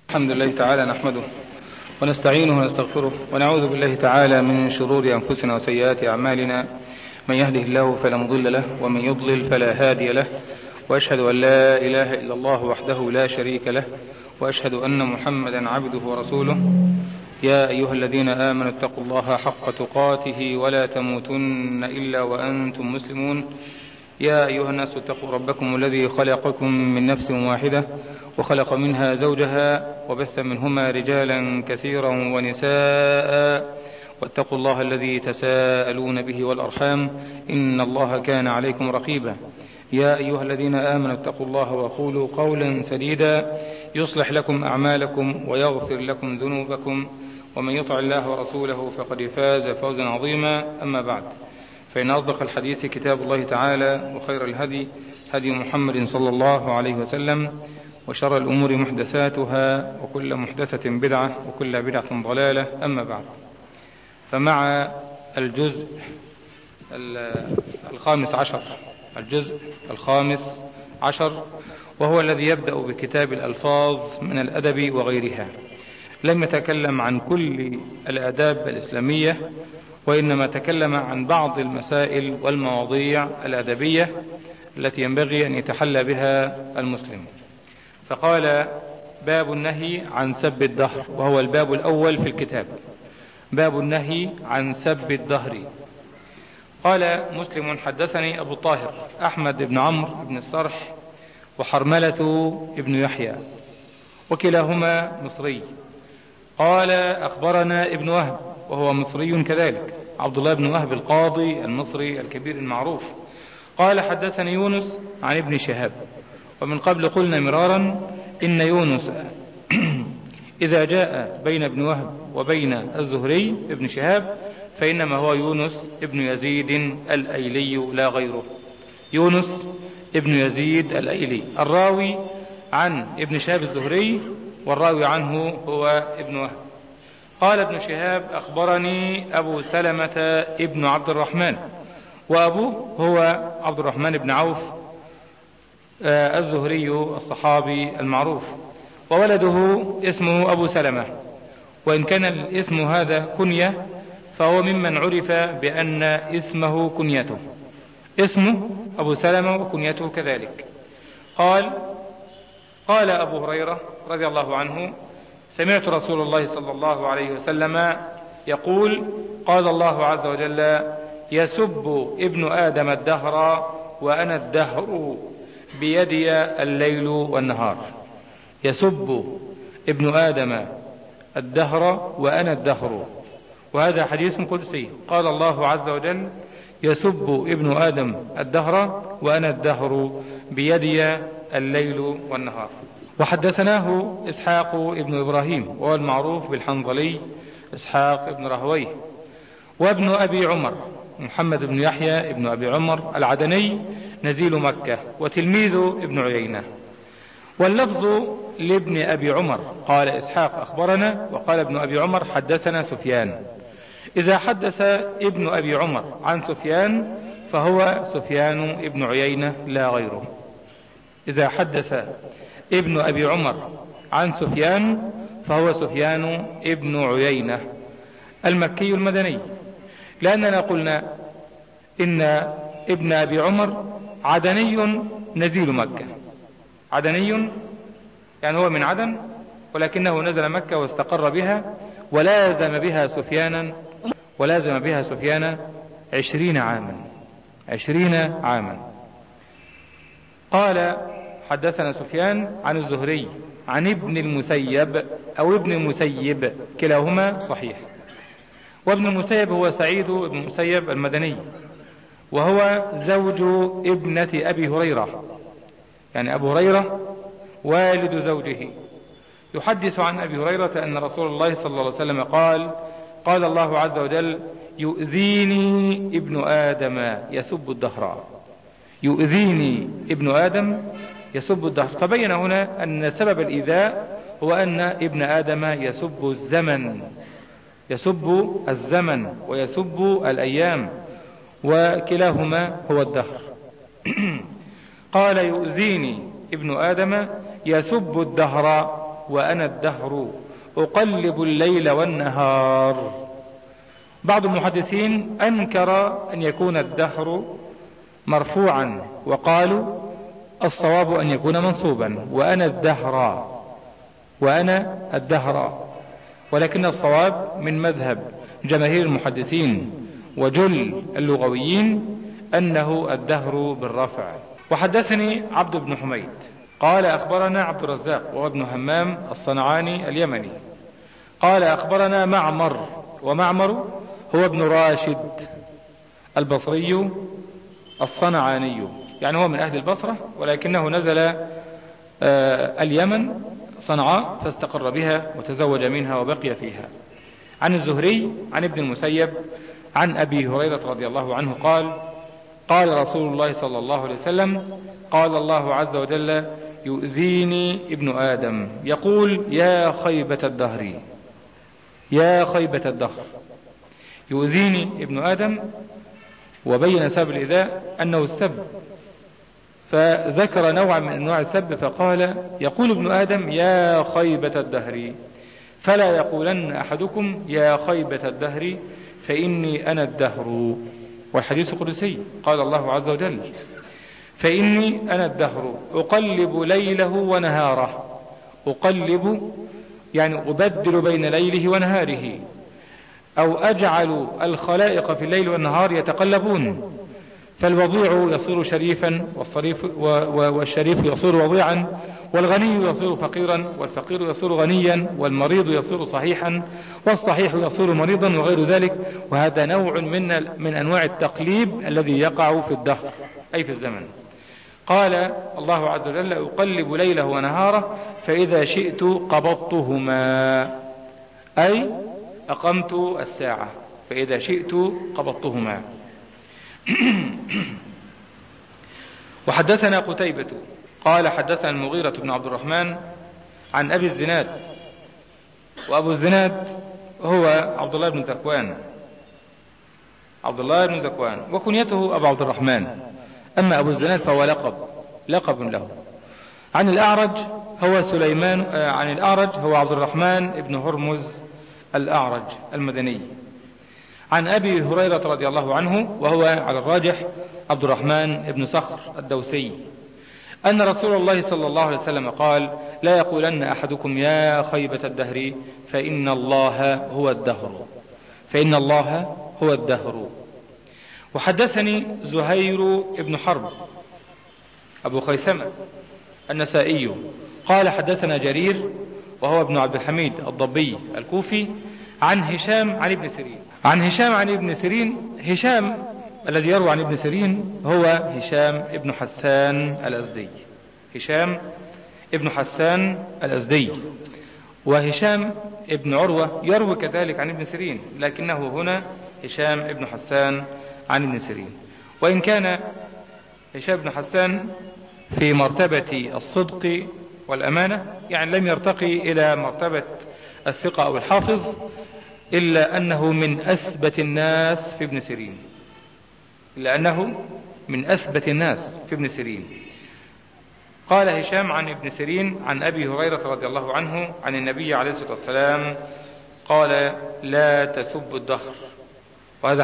الحمد لله تعالى نحمده ونستعينه ونستغفره ونعوذ بالله تعالى من شرور أنفسنا وسيئات أعمالنا. من يهده الله فلا مضل له ومن يضلل فلا هادي له، وأشهد أن لا إله إلا الله وحده لا شريك له، وأشهد أن محمدا عبده ورسوله. يا أيها الذين آمنوا اتقوا الله حق تقاته ولا تموتن إلا وأنتم مسلمون. يا أيها الناس اتقوا ربكم الذي خلقكم من نفس واحدة وخلق منها زوجها وبث منهما رجالا كثيرا ونساء، واتقوا الله الذي تساءلون به والأرحام إن الله كان عليكم رقيبا. يا أيها الذين آمنوا اتقوا الله وقولوا قولا سديدا يصلح لكم أعمالكم ويغفر لكم ذنوبكم، ومن يطع الله ورسوله فقد فاز فوزا عظيما. أما بعد، فإن أصدق الحديث كتاب الله تعالى، وخير الهدي هدي محمد صلى الله عليه وسلم، وشر الأمور محدثاتها، وكل محدثة بدعة، وكل بدعة ضلالة. أما بعد، فمع الجزء الخامس عشر، وهو الذي يبدأ بكتاب الألفاظ من الأدب وغيرها. لم يتكلم عن كل الآداب الإسلامية، وإنما تكلم عن بعض المسائل والمواضيع الأدبية التي ينبغي أن يتحلى بها المسلم. فقال: باب النهي عن سب الدهر، وهو الباب الأول في الكتاب. باب النهي عن سب الدهر. قال مسلم: حدثني أبو الطاهر أحمد بن عمرو بن الصرح وحرملة بن يحيى، وكلاهما مصري. قال: أخبرنا ابن وهب، وهو مصري كذلك، عبد الله بن وهب القاضي المصري الكبير المعروف. قال: حدثني يونس عن ابن شهاب. ومن قبل قلنا مرارا إن يونس إذا جاء بين ابن وهب وبين الزهري ابن شهاب فإنما هو يونس ابن يزيد الأيلي لا غيره. يونس ابن يزيد الأيلي الراوي عن ابن شهاب الزهري، والراوي عنه هو ابن وهب. قال ابن شهاب: أخبرني أبو سلمة ابن عبد الرحمن، وأبوه هو عبد الرحمن بن عوف الزهري الصحابي المعروف، وولده اسمه أبو سلمة، وإن كان الاسم هذا كنية فهو ممن عرف بأن اسمه كنيته، اسمه أبو سلمة وكنيته كذلك. قال أبو هريرة رضي الله عنه: سمعت رسول الله صلى الله عليه وسلم يقول: قال الله عز وجل: يسب ابن آدم الدهر وأنا الدهر بيدي الليل والنهار. يسب ابن آدم الدهر وأنا الدهر، وهذا حديث قدسي. قال الله عز وجل: يسب ابن آدم الدهر وأنا الدهر بيدي الليل والنهار. وحدثناه إسحاق ابن إبراهيم، وهو المعروف بالحنظلي إسحاق ابن راهويه، وابن أبي عمر محمد بن يحيى ابن أبي عمر العدني نزيل مكة، وتلميذ ابن عيينة. واللفظ لابن أبي عمر. قال إسحاق: أخبرنا. وقال ابن أبي عمر: حدثنا سفيان. إذا حدث ابن أبي عمر عن سفيان فهو سفيان ابن عيينة لا غيره. إذا حدث ابن أبي عمر عن سفيان فهو سفيان ابن عيينة المكي المدني، لأننا قلنا إن ابن أبي عمر عدني نزيل مكة. عدني يعني هو من عدن، ولكنه نزل مكة واستقر بها، ولازم بها سفيان 20 عاما. قال: حدثنا سفيان عن الزهري عن ابن المسيب أو ابن المسيب، كلاهما صحيح. وابن المسيب هو سعيد بن المسيب المدني، وهو زوج ابنة أبي هريرة، يعني أبو هريرة والد زوجه. يحدث عن أبي هريرة أن رسول الله صلى الله عليه وسلم قال الله عز وجل: يؤذيني ابن آدم يسب الدهر. يؤذيني ابن آدم يسب الدهر. فبين هنا أن سبب الإيذاء هو أن ابن آدم يسب الزمن ويسب الأيام، وكلاهما هو الدهر. قال: يؤذيني ابن آدم يسب الدهر وأنا الدهر أقلب الليل والنهار. بعض المحدثين أنكر أن يكون الدهر مرفوعا، وقالوا الصواب أن يكون منصوبا، وأنا الدهر، ولكن الصواب من مذهب جماهير المحدثين وجل اللغويين أنه الدهر بالرفع. وحدثني عبد بن حميد قال أخبرنا عبد الرزاق وهو ابن همام الصنعاني اليمني قال أخبرنا معمر، ومعمر هو ابن راشد البصري الصنعاني، يعني هو من أهل البصرة ولكنه نزل اليمن صنعاء فاستقر بها وتزوج منها وبقي فيها. عن الزهري عن ابن المسيب عن أبي هريرة رضي الله عنه قال قال رسول الله صلى الله عليه وسلم قال الله عز وجل يؤذيني ابن آدم يقول يا خيبة الدهر، يا خيبة الدهر. يؤذيني ابن آدم، وبين سبب الإيذاء أنه السب، فذكر نوعا من أنواع السب فقال يقول ابن آدم يا خيبة الدهر، فلا يقولن أحدكم يا خيبة الدهر فإني أنا الدهر. والحديث قدسي قال الله عز وجل فإني أنا الدهر أقلب ليله ونهاره. أقلب يعني أبدل بين ليله ونهاره، أو أجعل الخلائق في الليل والنهار يتقلبون، فالوضيع يصير شريفا والشريف يصير وضيعا، والغني يصير فقيرا والفقير يصير غنيا، والمريض يصير صحيحا والصحيح يصير مريضا وغير ذلك. وهذا نوع من أنواع التقليب الذي يقع في الدهر أي في الزمن. قال الله عز وجل أقلب ليله ونهاره فإذا شئت قبضتهما، أي أقمت الساعة، فإذا شئت قبضتهما. وحدثنا قتيبة قال حدثنا المغيرة بن عبد الرحمن عن أبي الزناد، وأبو الزناد هو عبد الله بن ذكوان وكنيته أبو عبد الرحمن، أما أبو الزناد فهو لقب له. عن الأعرج هو عبد الرحمن بن هرمز الأعرج المدني، عن أبي هريرة رضي الله عنه وهو على الراجح عبد الرحمن بن صخر الدوسي أن رسول الله صلى الله عليه وسلم قال لا يقولن أحدكم يا خيبة الدهر فإن الله هو الدهر. وحدثني زهير بن حرب أبو خيثمة النسائي قال حدثنا جرير وهو ابن عبد الحميد الضبي الكوفي عن هشام عن ابن سيرين. هشام الذي يروى عن ابن سيرين هو هشام ابن حسان الأزدي، وهشام ابن عروة يروي كذلك عن ابن سيرين، لكنه هنا هشام ابن حسان عن ابن سيرين. وإن كان هشام ابن حسان في مرتبة الصدق والأمانة، يعني لم يرتقي إلى مرتبة الثقة أو الحافظ، إلا أنه من أثبت الناس في ابن سيرين. قال هشام عن ابن سيرين عن أبي هريرة رضي الله عنه عن النبي عليه الصلاة والسلام قال لا تسبوا الدهر. وهذا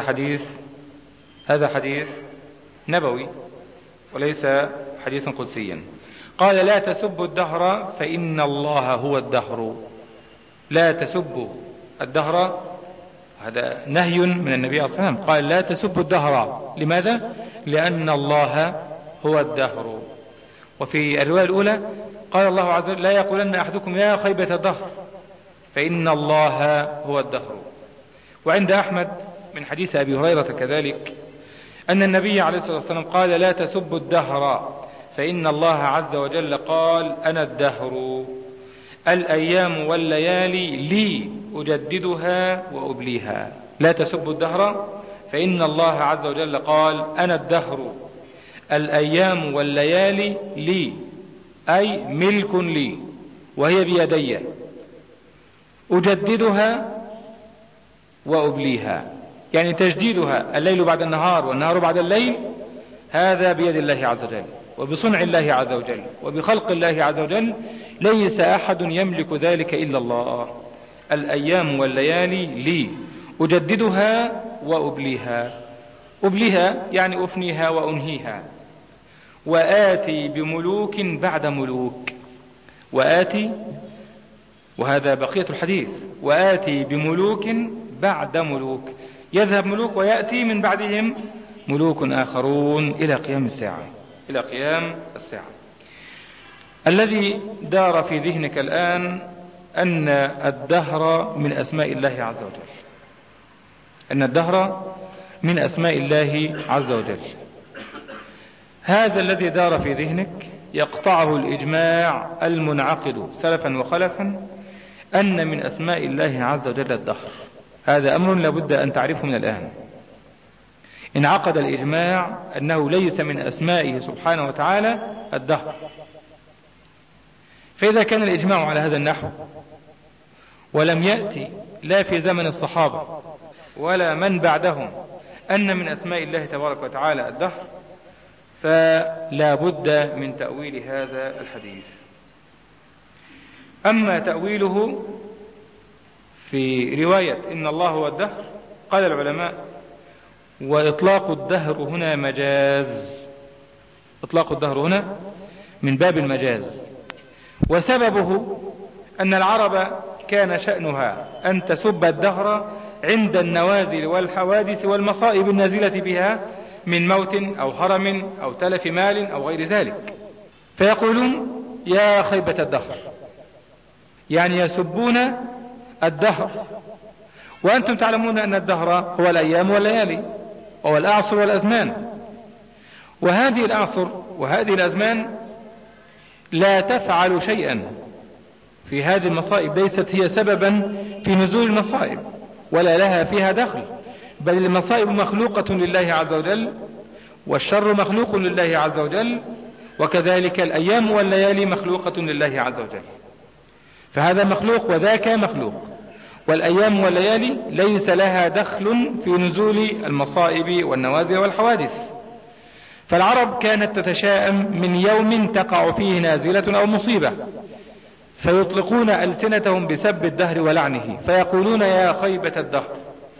حديث نبوي وليس حديثا قدسيا. قال لا تسبوا الدهر فإن الله هو الدهر. لا تسبوا الدهر، هذا نهي من النبي صلى الله عليه وسلم، قال لا تسبوا الدهر. لماذا؟ لأن الله هو الدهر. وفي الرواية الأولى قال الله عز وجل لا يقولن أحدكم يا خيبة الدهر فإن الله هو الدهر. وعند أحمد من حديث أبي هريرة كذلك أن النبي عليه الصلاة والسلام قال لا تسبوا الدهر فإن الله عز وجل قال أنا الدهر، الأيام والليالي لي أجددها وأبليها. لا تسبوا الدهر فإن الله عز وجل قال أنا الدهر، الأيام والليالي لي، أي ملك لي وهي بيدي، أجددها وأبليها، يعني تجديدها الليل بعد النهار والنهار بعد الليل هذا بيد الله عز وجل. وبصنع الله عز وجل وبخلق الله عز وجل ليس أحد يملك ذلك إلا الله. الأيام والليالي لي أجددها وأبليها. أبليها يعني أفنيها وأنهيها. وآتي بملوك بعد ملوك. وآتي، وهذا بقية الحديث، وآتي بملوك بعد ملوك، يذهب ملوك ويأتي من بعدهم ملوك آخرون إلى قيام الساعة. إلى قيام الساعة. الذي دار في ذهنك الآن أن الدهر من أسماء الله عز وجل، أن الدهر من أسماء الله عز وجل. هذا الذي دار في ذهنك يقطعه الإجماع المنعقد سلفا وخلفا أن من أسماء الله عز وجل الدهر. هذا أمر لابد أن تعرفه من الآن. انعقد الإجماع أنه ليس من أسمائه سبحانه وتعالى الدهر. فإذا كان الإجماع على هذا النحو ولم يأتي لا في زمن الصحابة ولا من بعدهم أن من أسماء الله تبارك وتعالى الدهر، فلا بد من تأويل هذا الحديث. أما تأويله في رواية إن الله هو الدهر، قال العلماء: وإطلاق الدهر هنا مجاز. إطلاق الدهر هنا من باب المجاز، وسببه أن العرب كان شأنها أن تسب الدهر عند النوازل والحوادث والمصائب النازلة بها من موت أو هرم أو تلف مال أو غير ذلك، فيقولون: يا خيبة الدهر، يعني يسبون الدهر، وأنتم تعلمون أن الدهر هو الأيام والليالي وهو الأعصر والأزمان. وهذه الأعصر وهذه الأزمان لا تفعل شيئا في هذه المصائب، ليست هي سببا في نزول المصائب ولا لها فيها دخل، بل المصائب مخلوقة لله عز وجل، والشر مخلوق لله عز وجل، وكذلك الأيام والليالي مخلوقة لله عز وجل. فهذا مخلوق وذاك مخلوق، والأيام والليالي ليس لها دخل في نزول المصائب والنوازل والحوادث. فالعرب كانت تتشائم من يوم تقع فيه نازلة أو مصيبة، فيطلقون ألسنتهم بسب الدهر ولعنه، فيقولون: يا خيبة الدهر،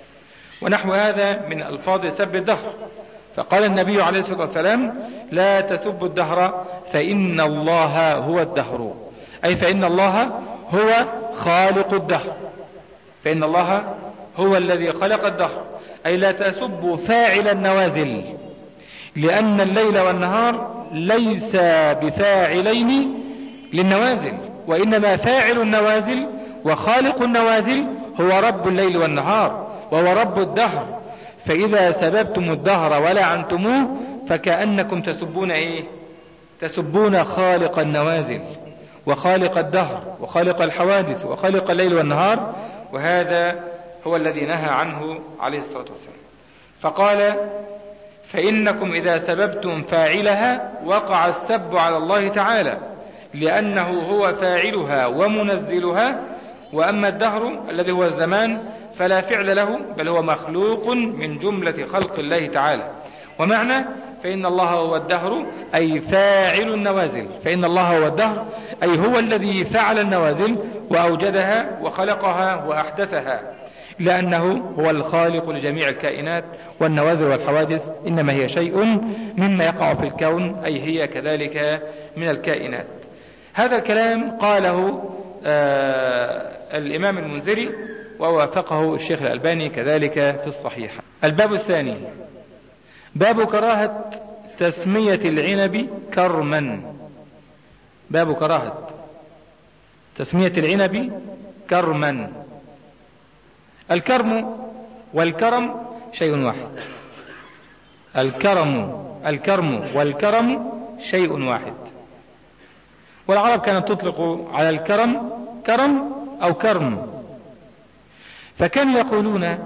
ونحو هذا من ألفاظ سب الدهر. فقال النبي عليه الصلاة والسلام: لا تسبوا الدهر فإن الله هو الدهر، أي فإن الله هو خالق الدهر، فإن الله هو الذي خلق الدهر، أي لا تسبوا فاعل النوازل، لأن الليل والنهار ليس بفاعلين للنوازل، وإنما فاعل النوازل وخالق النوازل هو رب الليل والنهار، وهو رب الدهر. فإذا سببتم الدهر ولعنتموه فكأنكم تسبون إيه؟ تسبون خالق النوازل وخالق الدهر وخالق الحوادث وخالق الليل والنهار، وهذا هو الذي نهى عنه عليه الصلاة والسلام. فقال: فإنكم إذا سببتم فاعلها وقع السب على الله تعالى، لأنه هو فاعلها ومنزلها، وأما الدهر الذي هو الزمان فلا فعل له، بل هو مخلوق من جملة خلق الله تعالى. ومعنى فإن الله هو الدهر أي فاعل النوازل، فإن الله هو الدهر أي هو الذي فعل النوازل وأوجدها وخلقها وأحدثها، لأنه هو الخالق لجميع الكائنات، والنوازل والحوادث إنما هي شيء مما يقع في الكون، أي هي كذلك من الكائنات. هذا الكلام قاله الإمام المنذري ووافقه الشيخ الألباني كذلك في الصحيحة. الباب الثاني باب كراهة تسمية العنب كرما. باب كراهة تسمية العنب كرما. الكرم والكرم شيء واحد. الكرم والكرم شيء واحد. والعرب كانت تطلق على الكرم كرم أو كرم، فكانوا يقولون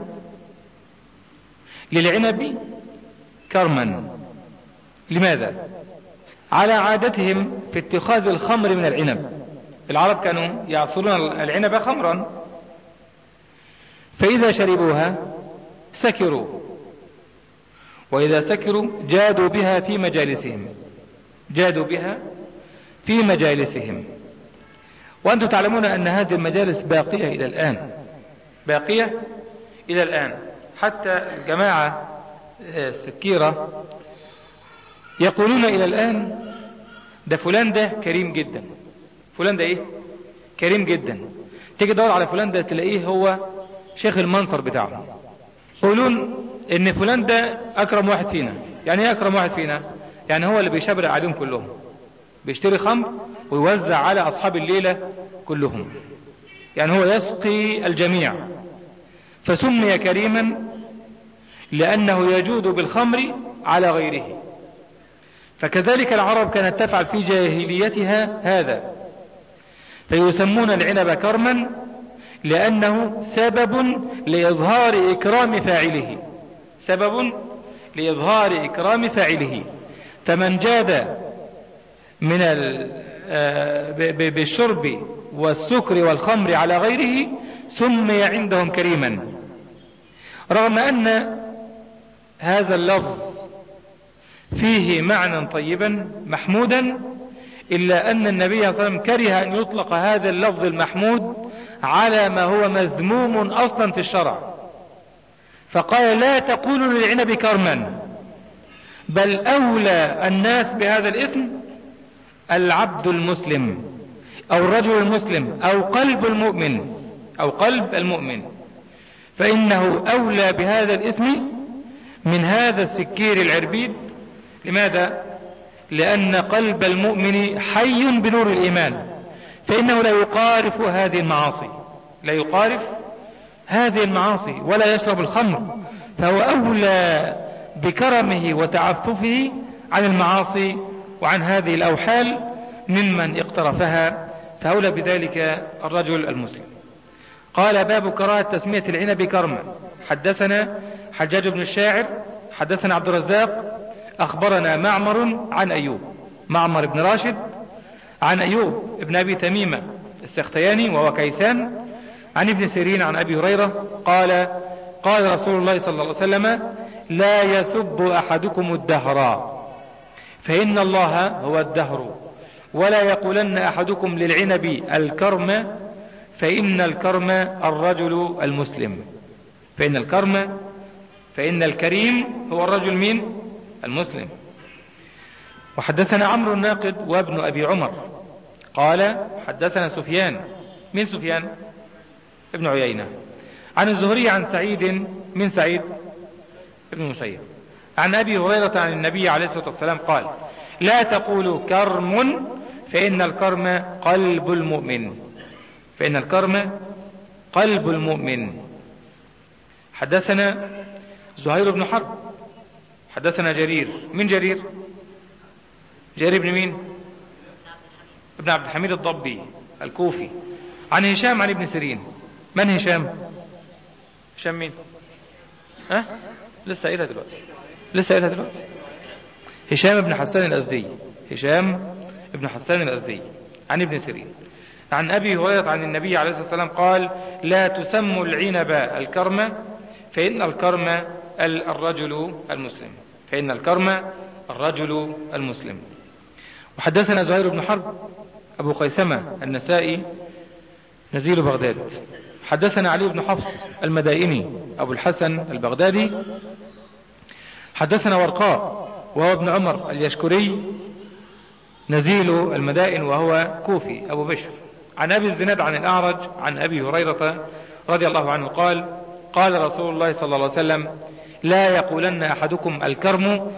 للعنب كرما. لماذا؟ على عادتهم في اتخاذ الخمر من العنب. العرب كانوا يعصرون العنب خمرا، فإذا شربوها سكروا، وإذا سكروا جادوا بها في مجالسهم، جادوا بها في مجالسهم. وأنتم تعلمون أن هذه المجالس باقية إلى الآن، باقية إلى الآن. حتى الجماعة السكيرة يقولون إلى الآن ده فلان ده كريم جدا، فلان ده إيه؟ كريم جدا. تيجي تدور على فلان ده تلاقيه هو شيخ المنصر بتاعه. يقولون إن فلان ده أكرم واحد فينا. يعني إيه أكرم واحد فينا؟ يعني هو اللي بيشبرق عليهم كلهم، بيشتري خمر ويوزع على أصحاب الليلة كلهم، يعني هو يسقي الجميع. فسمي كريما لأنه يجود بالخمر على غيره. فكذلك العرب كانت تفعل في جاهليتها هذا، فيسمون العنب كرما لأنه سبب لإظهار إكرام فاعله، سبب لإظهار إكرام فاعله. فمن جاد من بالشرب والسكر والخمر على غيره سمي عندهم كريما، رغم أن هذا اللفظ فيه معنى طيبا محمودا، إلا أن النبي صلى الله عليه وسلم كره أن يطلق هذا اللفظ المحمود على ما هو مذموم أصلا في الشرع، فقال لا تقولوا للعنب كرما، بل أولى الناس بهذا الاسم العبد المسلم أو الرجل المسلم أو قلب المؤمن، أو قلب المؤمن، فإنه أولى بهذا الاسم من هذا السكير العربيد. لماذا؟ لأن قلب المؤمن حي بنور الإيمان، فإنه لا يقارف هذه المعاصي، لا يقارف هذه المعاصي ولا يشرب الخمر، فهو أولى بكرمه وتعففه عن المعاصي وعن هذه الأوحال ممن اقترفها، فأولى بذلك الرجل المسلم. قال باب كراهة تسمية العنب كرما. حدثنا حجاج بن الشاعر حدثنا عبد الرزاق أخبرنا معمر عن أيوب، معمر بن راشد عن أيوب ابن أبي تميمة السختياني وهو كيسان، عن ابن سيرين عن أبي هريرة قال قال رسول الله صلى الله عليه وسلم لا يسب أحدكم الدهر فإن الله هو الدهر، ولا يقولن أحدكم للعنب الكرم فإن الكرم الرجل المسلم، فإن الكريم هو الرجل مين؟ المسلم. وحدثنا عمرو الناقد وابن أبي عمر قال حدثنا سفيان، من سفيان؟ ابن عيينة، عن الزهري عن سعيد، من سعيد؟ ابن مسيب، عن أبي هريرة عن النبي عليه الصلاة والسلام قال لا تقولوا كرم فإن الكرم قلب المؤمن، فإن الكرم قلب المؤمن. حدثنا زهير بن حرب حدثنا جرير، من جرير؟ جرير بن مين؟ ابن عبد الحميد الضبي الكوفي، عن هشام عن ابن سيرين. من هشام؟ هشام مين؟ لسه قايلها دلوقتي، هشام بن حسان الأزدي، هشام بن حسان الأزدي عن ابن سيرين عن أبي هريرة عن النبي عليه الصلاة والسلام قال لا تسموا العنب الكرم فإن الكرم الرجل المسلم، فإن الكرم الرجل المسلم. وحدثنا زهير بن حرب أبو قيسمة النسائي نزيل بغداد. حدثنا علي بن حفص المدائني أبو الحسن البغدادي. حدثنا ورقاء وهو ابن عمر اليشكري نزيل المدائن وهو كوفي أبو بشر، عن أبي الزناد عن الأعرج عن أبي هريرة رضي الله عنه قال قال رسول الله صلى الله عليه وسلم لا يقولن أحدكم الكرم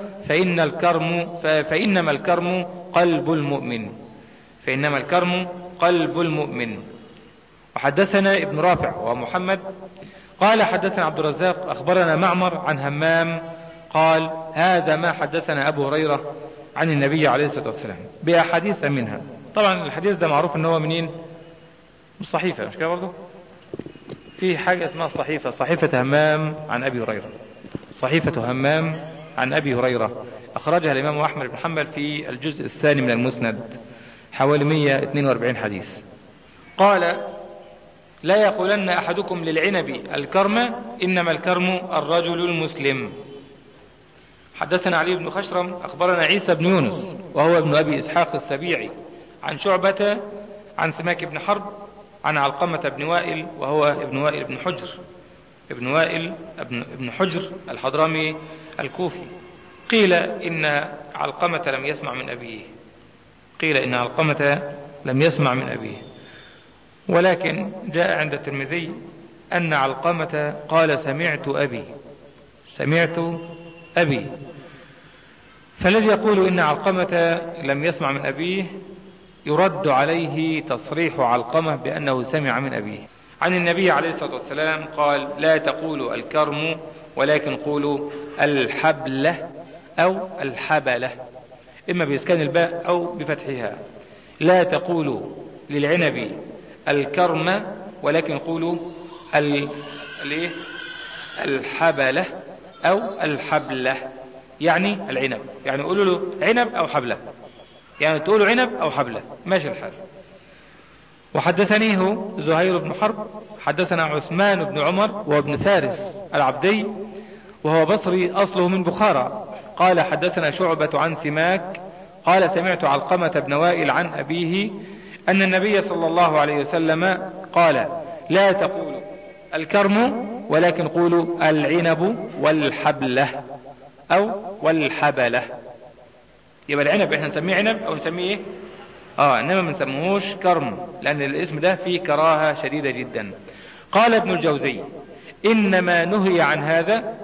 فإنما الكرم قلب المؤمن، فإنما الكرم قلب المؤمن. وحدثنا ابن رافع ومحمد قال حدثنا عبد الرزاق أخبرنا معمر عن همام قال هذا ما حدثنا أبو هريرة عن النبي عليه الصلاة والسلام بأحاديث منها. طبعا الحديث ده معروف أنه منين؟ مش صحيفة، مش كده برضه؟ في حاجة اسمها الصحيفة، صحيفة همام عن أبي هريرة، صحيفة همام عن أبي هريرة أخرجها الإمام أحمد بن حنبل في الجزء الثاني من المسند، حوالي 142 حديث. قال لا يقولن أحدكم للعنب الكرم إنما الكرم الرجل المسلم. حدثنا علي بن خشرم أخبرنا عيسى بن يونس وهو ابن أبي إسحاق السبيعي عن شعبة عن سماك بن حرب عن علقمة بن وائل وهو ابن وائل بن حجر ابن حجر الحضرمي الكوفي. قيل إن علقمة لم يسمع من أبيه، ولكن جاء عند الترمذي أن علقمة قال سمعت أبي. فالذي يقول إن علقمة لم يسمع من أبيه يرد عليه تصريح علقمة بأنه سمع من أبيه. عن النبي عليه الصلاة والسلام قال: لا تقولوا الكرم ولكن قولوا الحبلة أو الحبلة، إما بإسكان الباء أو بفتحها. لا تقولوا للعنب الكرم ولكن قولوا الحبلة أو الحبلة، يعني العنب، يعني قولوا له عنب أو حبلة، يعني تقولوا عنب أو حبلة، ماشي الحال. وحدثنيه زهير بن حرب حدثنا عثمان بن عمر وابن فارس العبدي وهو بصري أصله من بخارى قال: حدثنا شعبة عن سماك قال: سمعت علقمة بن وائل عن أبيه أن النبي صلى الله عليه وسلم قال: لا تقولوا الكرم ولكن قولوا العنب والحبلة أو والحبلة. يبقى العنب احنا نسميه عنب أو نسميه ايه؟ انما ما نسميهوش كرم، لأن الاسم ده فيه كراهة شديدة جدا. قال ابن الجوزي: إنما نهي عن هذا،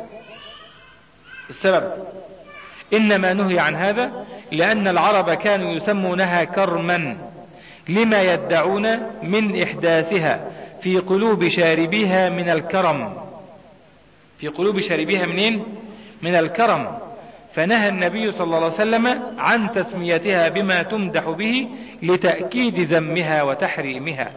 السبب إنما نهي عن هذا لأن العرب كانوا يسمونها كرما لما يدعون من إحداثها في قلوب شاربيها من الكرم. في قلوب شاربيها منين؟ من الكرم. فنهى النبي صلى الله عليه وسلم عن تسميتها بما تمدح به لتأكيد ذمها وتحريمها،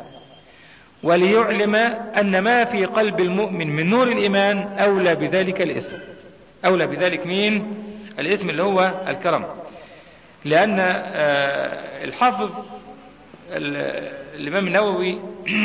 وليعلم أن ما في قلب المؤمن من نور الإيمان أولى بذلك الاسم. أولى بذلك مين؟ الاسم اللي هو الكرم. لأن الحافظ الإمام النووي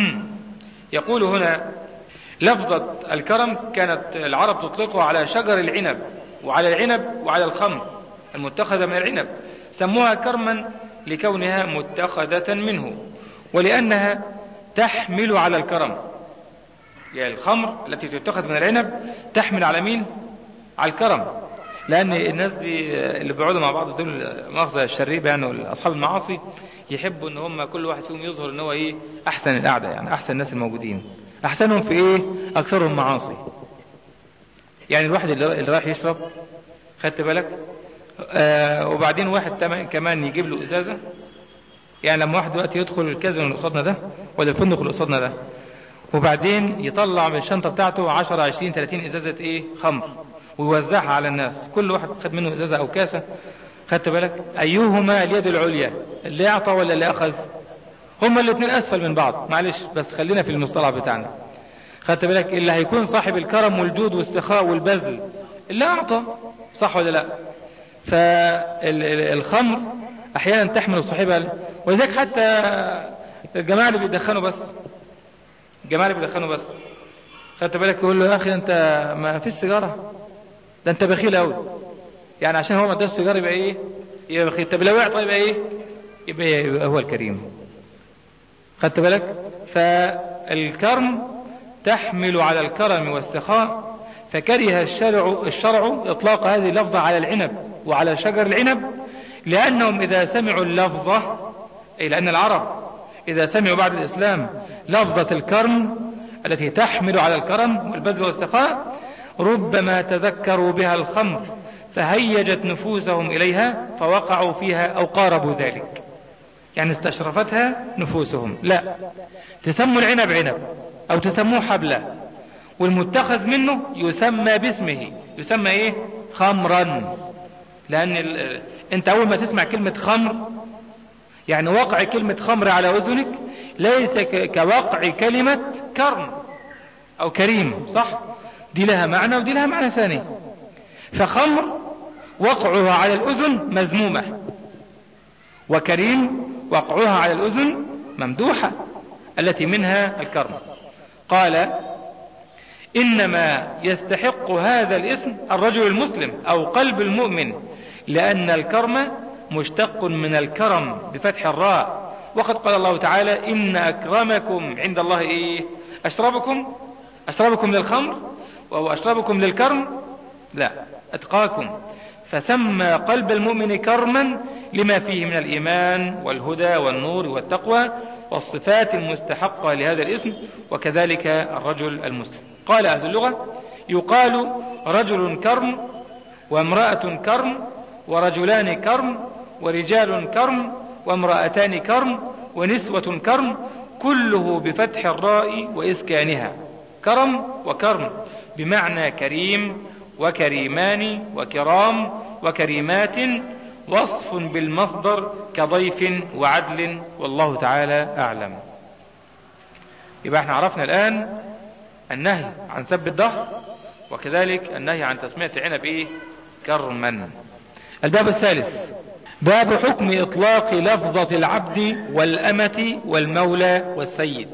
يقول هنا: لفظة الكرم كانت العرب تطلقها على شجر العنب وعلى العنب وعلى الخمر المتخذة من العنب، سموها كرما لكونها متخذة منه ولأنها تحمل على الكرم. يعني الخمر التي تتخذ من العنب تحمل على مين؟ على الكرم. لأن الناس دي اللي بيقعدوا مع بعض دول مؤاخذة الشريبة، يعني أصحاب المعاصي، يحبوا ان هم كل واحد فيهم يظهر ان هو ايه احسن القعدة، يعني احسن الناس الموجودين، احسنهم في ايه؟ اكثرهم معاصي. يعني الواحد اللي رايح يشرب، خدت بالك؟ وبعدين واحد كمان يجيب له ازازة. يعني لما واحد دلوقتي يدخل الكازينو اللي قصادنا ده ولا الفندق اللي قصادنا ده، وبعدين يطلع من الشنطة بتاعته 10 20 30 ازازة ايه؟ خمر، ويوزعها على الناس، كل واحد خد منه ازازة او كاسة، خدت بالك؟ ايهما اليد العليا، اللي اعطى ولا اللي اخذ؟ هما الاثنين اسفل من بعض، معلش بس خلينا في المصطلح بتاعنا، خدت بالك؟ اللي هيكون صاحب الكرم والجود والسخاء والبذل اللي اعطى، صح ولا لا؟ فالخمر احيانا تحمل صاحبها، ولذلك حتى الجماعه اللي بيدخنوا بس، خدت بالك؟ يقول له: يا اخي انت ما فيش سيجاره، ده انت بخيل قوي. يعني عشان هو ما اداش السيجاره يبقى ايه؟ يبقى بخيل. طب لو اعطى يبقى ايه؟ يبقى هو الكريم، خدت بالك؟ فالكرم تحمل على الكرم والسخاء، فكره الشرع اطلاق هذه اللفظة على العنب وعلى شجر العنب، لانهم اذا سمعوا اللفظة، اي لان العرب اذا سمعوا بعد الاسلام لفظة الكرم التي تحمل على الكرم والبذل والسخاء، ربما تذكروا بها الخمر فهيجت نفوسهم إليها فوقعوا فيها أو قاربوا ذلك، يعني استشرفتها نفوسهم. لا، تسموا العنب عنب أو تسموه حبلة، والمتخذ منه يسمى باسمه، يسمى إيه؟ خمرا. لأن أنت أول ما تسمع كلمة خمر، يعني وقع كلمة خمر على أذنك ليس كوقع كلمة كرم أو كريم، صح؟ دي لها معنى ودي لها معنى ثاني. فخمر وقعها على الأذن مذمومة، وكريم وقعها على الأذن ممدوحة، التي منها الكرم. قال: إنما يستحق هذا الاسم الرجل المسلم أو قلب المؤمن، لأن الكرم مشتق من الكرم بفتح الراء. وقد قال الله تعالى: إن أكرمكم عند الله إيه؟ أشربكم للخمر وهو أشربكم للكرم؟ لا، أتقاكم. فسمى قلب المؤمن كرما لما فيه من الإيمان والهدى والنور والتقوى والصفات المستحقة لهذا الاسم، وكذلك الرجل المسلم. قال أهل اللغة: يقال رجل كرم وامرأة كرم ورجلان كرم ورجال كرم وامرأتان كرم ونسوة كرم، كله بفتح الراء وإسكانها. كرم وكرم بمعنى كريم وكريمان وكرام وكريمات، وصف بالمصدر كضيف وعدل، والله تعالى أعلم. يبقى احنا عرفنا الآن النهي عن سب الدهر، وكذلك النهي عن تسمية عنب ايه؟ كرما. الباب الثالث: باب حكم إطلاق لفظة العبد والأمة والمولى والسيد.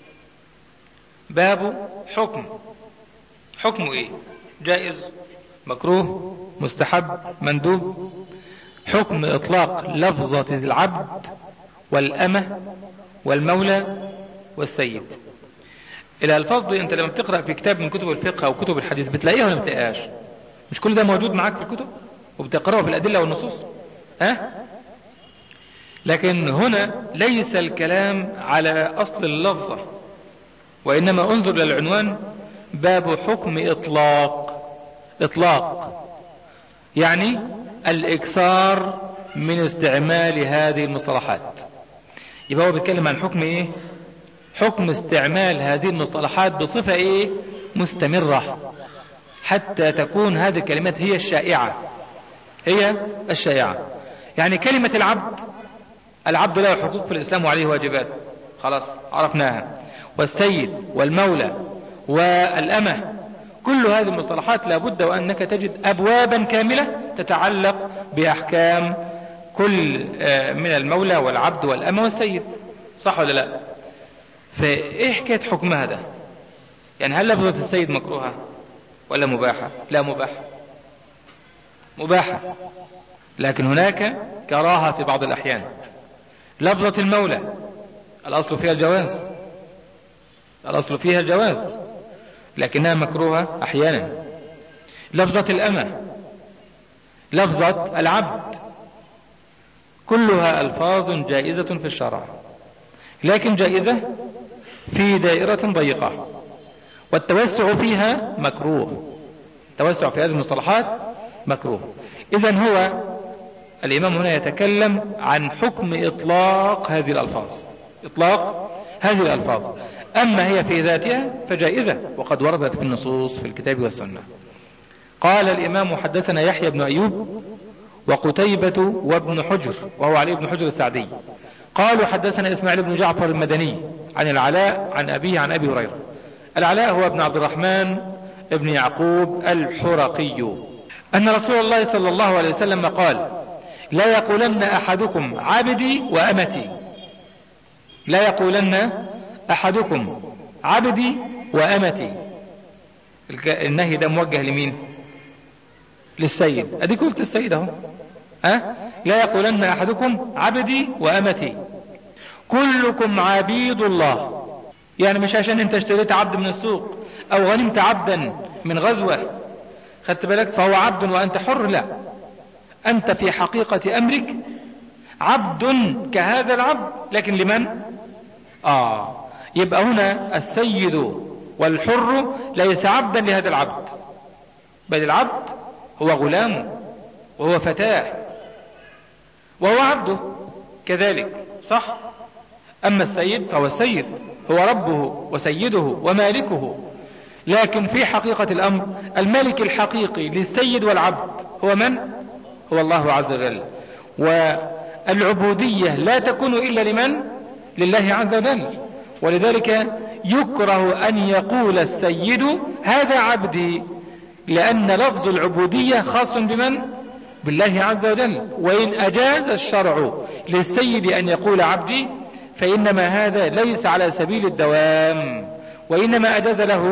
باب حكم ايه؟ جائز، مكروه، مستحب، مندوب. حكم إطلاق لفظة العبد والأمة والمولى والسيد. الألفاظ دي أنت لما بتقرأ في كتاب من كتب الفقه أو كتب الحديث بتلاقيها ولا بتلاقيهاش؟ مش كل ده موجود معاك في الكتب وبتقرأه في الأدلة والنصوص؟ لكن هنا ليس الكلام على أصل اللفظة، وإنما انظر للعنوان: باب حكم إطلاق يعني الإكثار من استعمال هذه المصطلحات. يبقى هو بيتكلم عن حكم ايه؟ حكم استعمال هذه المصطلحات بصفة ايه؟ مستمرة، حتى تكون هذه الكلمات هي الشائعة. يعني كلمة العبد له حقوق في الإسلام وعليه واجبات، خلاص عرفناها. والسيد والمولى والأمة، كل هذه المصطلحات لابد وأنك تجد أبوابا كاملة تتعلق بأحكام كل من المولى والعبد والأمة والسيد، صح ولا لا؟ فإيه حكاية حكم هذا؟ يعني هل لفظة السيد مكروهة ولا مباحة؟ لا، مباحة، لكن هناك كراهة في بعض الأحيان. لفظة المولى الأصل فيها الجواز، لكنها مكروهة أحيانا. لفظة الأمة، لفظة العبد، كلها ألفاظ جائزة في الشرع، لكن جائزة في دائرة ضيقة، والتوسع فيها مكروه. التوسع في هذه المصطلحات مكروه. إذن هو الإمام هنا يتكلم عن حكم إطلاق هذه الألفاظ. أما هي في ذاتها فجائزة، وقد وردت في النصوص في الكتاب والسنة. قال الإمام: حدثنا يحيى بن أيوب وقتيبة وابن حجر، وهو علي بن حجر السعدي، قالوا: حدثنا إسماعيل بن جعفر المدني عن العلاء عن أبيه عن أبي هريرة. العلاء هو ابن عبد الرحمن ابن يعقوب الحرقي، أن رسول الله صلى الله عليه وسلم قال: لا يقولن أحدكم عبدي وأمتي. لا يقولن أحدكم عبدي وأمتي. النهي ده موجه لمين؟ للسيد. أدي قلت السيد اهو. لا يقولن أحدكم عبدي وأمتي، كلكم عبيد الله. يعني مش عشان انت اشتريت عبد من السوق او غنمت عبدا من غزوة خدت بالك فهو عبد وانت حر، لا، انت في حقيقة امرك عبد كهذا العبد، لكن لمن؟ يبقى هنا السيد والحر ليس عبدا لهذا العبد، بل العبد هو غلامه وهو فتاه وهو عبده كذلك، صح؟ أما السيد فهو السيد، هو ربه وسيده ومالكه، لكن في حقيقة الأمر الملك الحقيقي للسيد والعبد هو من؟ هو الله عز وجل. والعبودية لا تكون إلا لمن؟ لله عز وجل. ولذلك يكره أن يقول السيد هذا عبدي، لأن لفظ العبودية خاص بمن؟ بالله عز وجل. وإن أجاز الشرع للسيد أن يقول عبدي فإنما هذا ليس على سبيل الدوام، وإنما أجاز له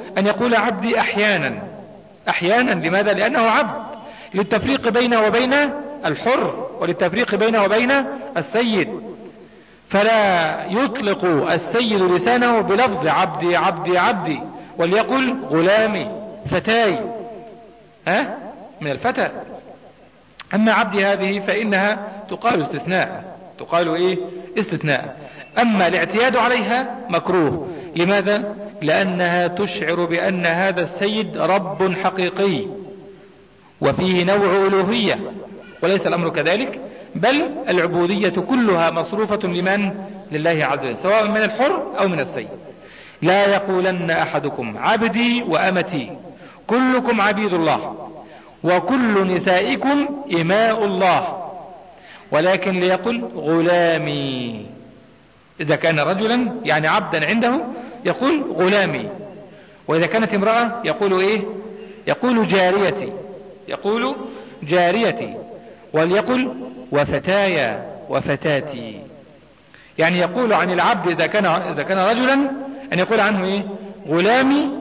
أن يقول عبدي أحيانا. أحيانا لماذا؟ لأنه عبد، للتفريق بينه وبين الحر، وللتفريق بينه وبين السيد. فلا يطلق السيد لسانه بلفظ عبدي عبدي عبدي، وليقل غلامي فتاي من الفتى. أما عبدي هذه فإنها تقال استثناء، تقال استثناء. أما الاعتياد عليها مكروه. لماذا؟ لأنها تشعر بأن هذا السيد رب حقيقي وفيه نوع ألوهية، وليس الأمر كذلك، بل العبودية كلها مصروفة لمن؟ لله عز وجل، سواء من الحر أو من السيد. لا يقولن أحدكم عبدي وأمتي، كلكم عبيد الله وكل نسائكم إماء الله، ولكن ليقل غلامي. إذا كان رجلا يعني عبدا عنده يقول غلامي، وإذا كانت امرأة يقول يقول جاريتي، يقول جاريتي، وليقل وفتايا وفتاتي. يعني يقول عن العبد إذا كان رجلا أن يقول عنه غلامي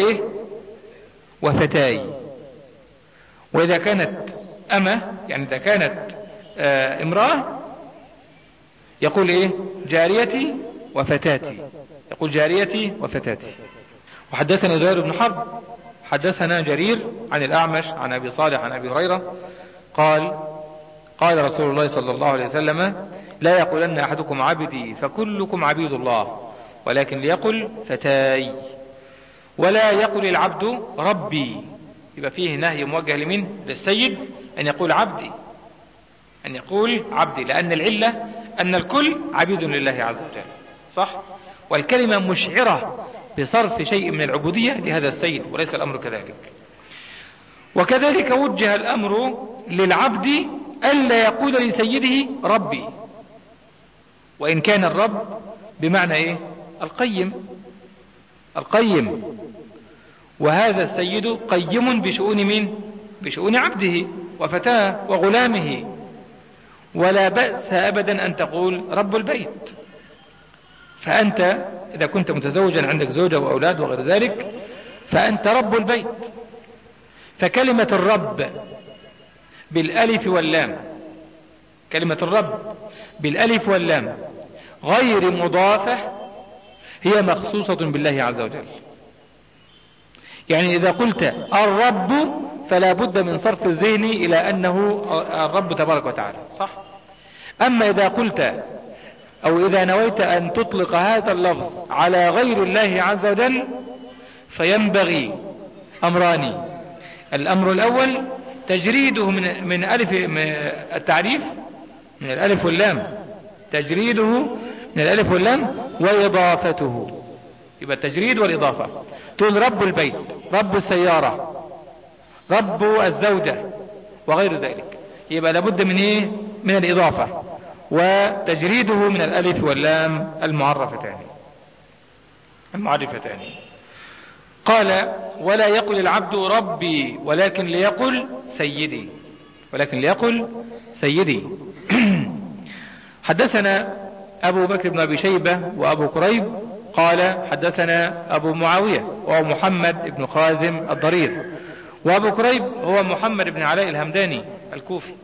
وفتاي. وإذا كانت أمة يعني إذا كانت امرأة يقول جاريتي وفتاتي، يقول جاريتي وفتاتي. وحدثنا زهير بن حرب حدثنا جرير عن الأعمش عن أبي صالح عن أبي هريرة قال رسول الله صلى الله عليه وسلم لا يقولن أحدكم عبدي فكلكم عبيد الله، ولكن ليقل فتاي. ولا يقل العبد ربي، يبقى فيه نهي موجه لمن؟ للسيد أن يقول عبدي، أن يقول عبدي، لأن العلة أن الكل عبيد لله عز وجل، صح؟ والكلمة مشعرة بصرف شيء من العبودية لهذا السيد، وليس الأمر كذلك. وكذلك وجه الأمر للعبد ألا يقول لسيده ربي، وإن كان الرب بمعنى القيم، وهذا السيد قيم بشؤون من؟ بشؤون عبده وفتاه وغلامه. ولا بأس أبدا أن تقول رب البيت، فأنت إذا كنت متزوجا عندك زوجة وأولاد وغير ذلك فأنت رب البيت. فكلمة الرب بالألف واللام، كلمة الرب بالألف واللام غير مضافة هي مخصوصة بالله عز وجل. يعني إذا قلت الرب فلا بد من صرف الذهن إلى أنه الرب تبارك وتعالى، صح؟ أما إذا قلت أو إذا نويت أن تطلق هذا اللفظ على غير الله عز وجل فينبغي أمران. الأمر الأول تجريده من ألف التعريف، من الألف واللام، تجريده من الألف واللام وإضافته. يبقى التجريد والإضافة، تقول رب البيت، رب السيارة، رب الزوجة وغير ذلك، يبقى لابد من من الإضافة وتجريده من الألف واللام المعرفتان. قال ولا يقل العبد ربي ولكن ليقل سيدي، ولكن ليقل سيدي. حدثنا أبو بكر بن أبي شيبة وأبو كريب قال حدثنا أبو معاوية وهو محمد بن خازم الضرير، وأبو كريب هو محمد بن علاء الهمداني الكوفي.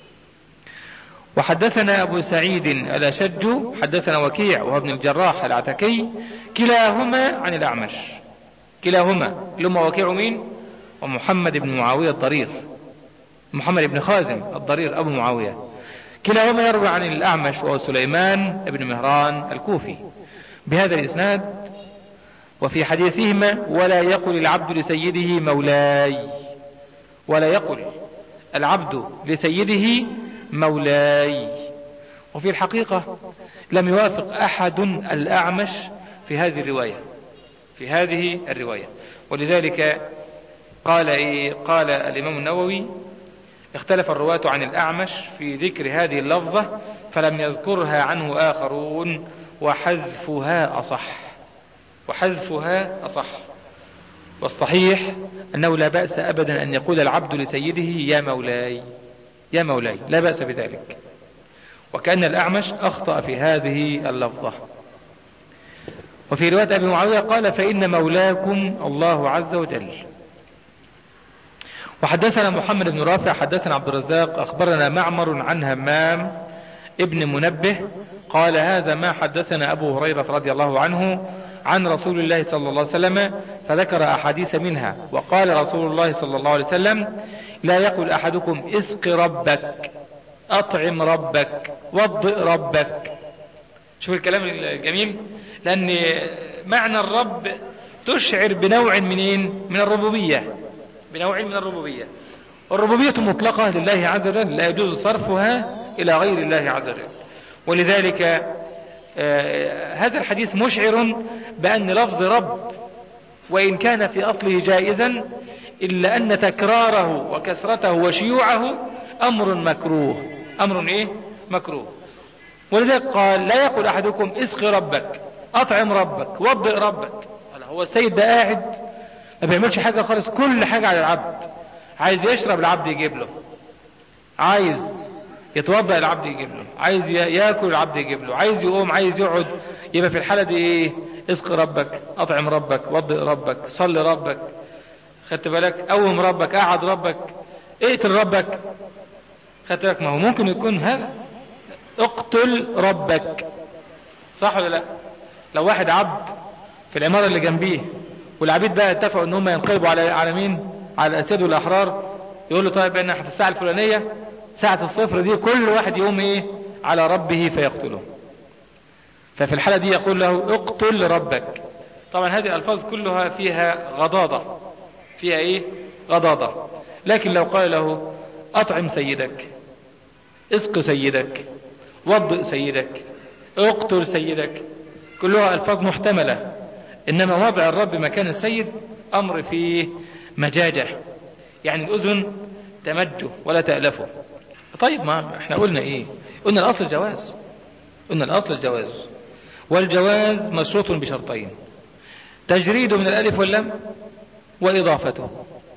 وحدثنا أبو سعيد الأشج حدثنا وكيع وهو ابن الجراح العتكي كلاهما عن الأعمش، كلاهما لما وكيع مين؟ ومحمد بن معاوية الضرير، محمد بن خازم الضرير أبو معاوية، كلاهما يروي عن الأعمش وهو سليمان بن مهران الكوفي بهذا الإسناد. وفي حديثهما ولا يقل العبد لسيده مولاي، ولا يقل العبد لسيده مولاي. وفي الحقيقة لم يوافق أحد الأعمش في هذه الرواية، في هذه الرواية. ولذلك قال الإمام النووي اختلف الرواة عن الأعمش في ذكر هذه اللفظة فلم يذكرها عنه آخرون، وحذفها أصح. والصحيح أنه لا بأس أبدا أن يقول العبد لسيده يا مولاي، يا مولاي، لا بأس بذلك. وكأن الأعمش أخطأ في هذه اللفظة. وفي رواية أبي معاوية قال فإن مولاكم الله عز وجل. وحدثنا محمد بن رافع حدثنا عبد الرزاق أخبرنا معمر عن همام ابن منبه قال هذا ما حدثنا أبو هريرة رضي الله عنه عن رسول الله صلى الله عليه وسلم، فذكر أحاديث منها. وقال رسول الله صلى الله عليه وسلم لا يقل أحدكم اسق ربك، أطعم ربك، وضئ ربك. شوف الكلام الجميل، لأن معنى الرب تشعر بنوع من الربوبية، بنوع من الربوبية. الربوبية مطلقة لله عز وجل، لا يجوز صرفها إلى غير الله عز وجل. ولذلك هذا الحديث مشعر بأن لفظ رب وإن كان في أصله جائزا، إلا أن تكراره وكثرته وشيوعه أمر مكروه، أمر إيه؟ مكروه. ولذلك قال لا يقول أحدكم اسق ربك، أطعم ربك، وضئ ربك. هو السيد ده قاعد ما بيعملش حاجة خالص، كل حاجة على العبد. عايز يشرب العبد يجيب له، عايز يتوضأ العبد يجيب له، عايز ياكل العبد يجيب له، عايز يقوم، عايز يقعد. يبقى في الحالة دي ايه؟ اسق ربك، اطعم ربك، وضئ ربك، صل ربك، خدت بالك؟ قوم ربك، قعد ربك، اقتل ربك، خدت بالك؟ ما هو ممكن يكون هذا اقتل ربك، صح ولا لا؟ لو واحد عبد في العمارة اللي جنبيه والعبيد بقى اتفقوا ان هم ينقلبوا على مين؟ على الاسياد والاحرار، يقول له طيب احنا في الساعة الفلانية ساعة الصفر دي كل واحد يقوم ايه؟ على ربه فيقتله. ففي الحالة دي يقول له اقتل ربك. طبعا هذه الألفاظ كلها فيها غضاضة، فيها ايه؟ غضاضة. لكن لو قال له اطعم سيدك، اسق سيدك، وضئ سيدك، اقتل سيدك، كلها ألفاظ محتملة. إنما وضع الرب مكان السيد أمر فيه مجاجة، يعني الأذن تمجه ولا تألفه. طيب ما احنا قلنا ايه؟ قلنا الأصل الجواز، قلنا الأصل الجواز، والجواز مشروط بشرطين: تجريده من الألف واللام، وإضافته.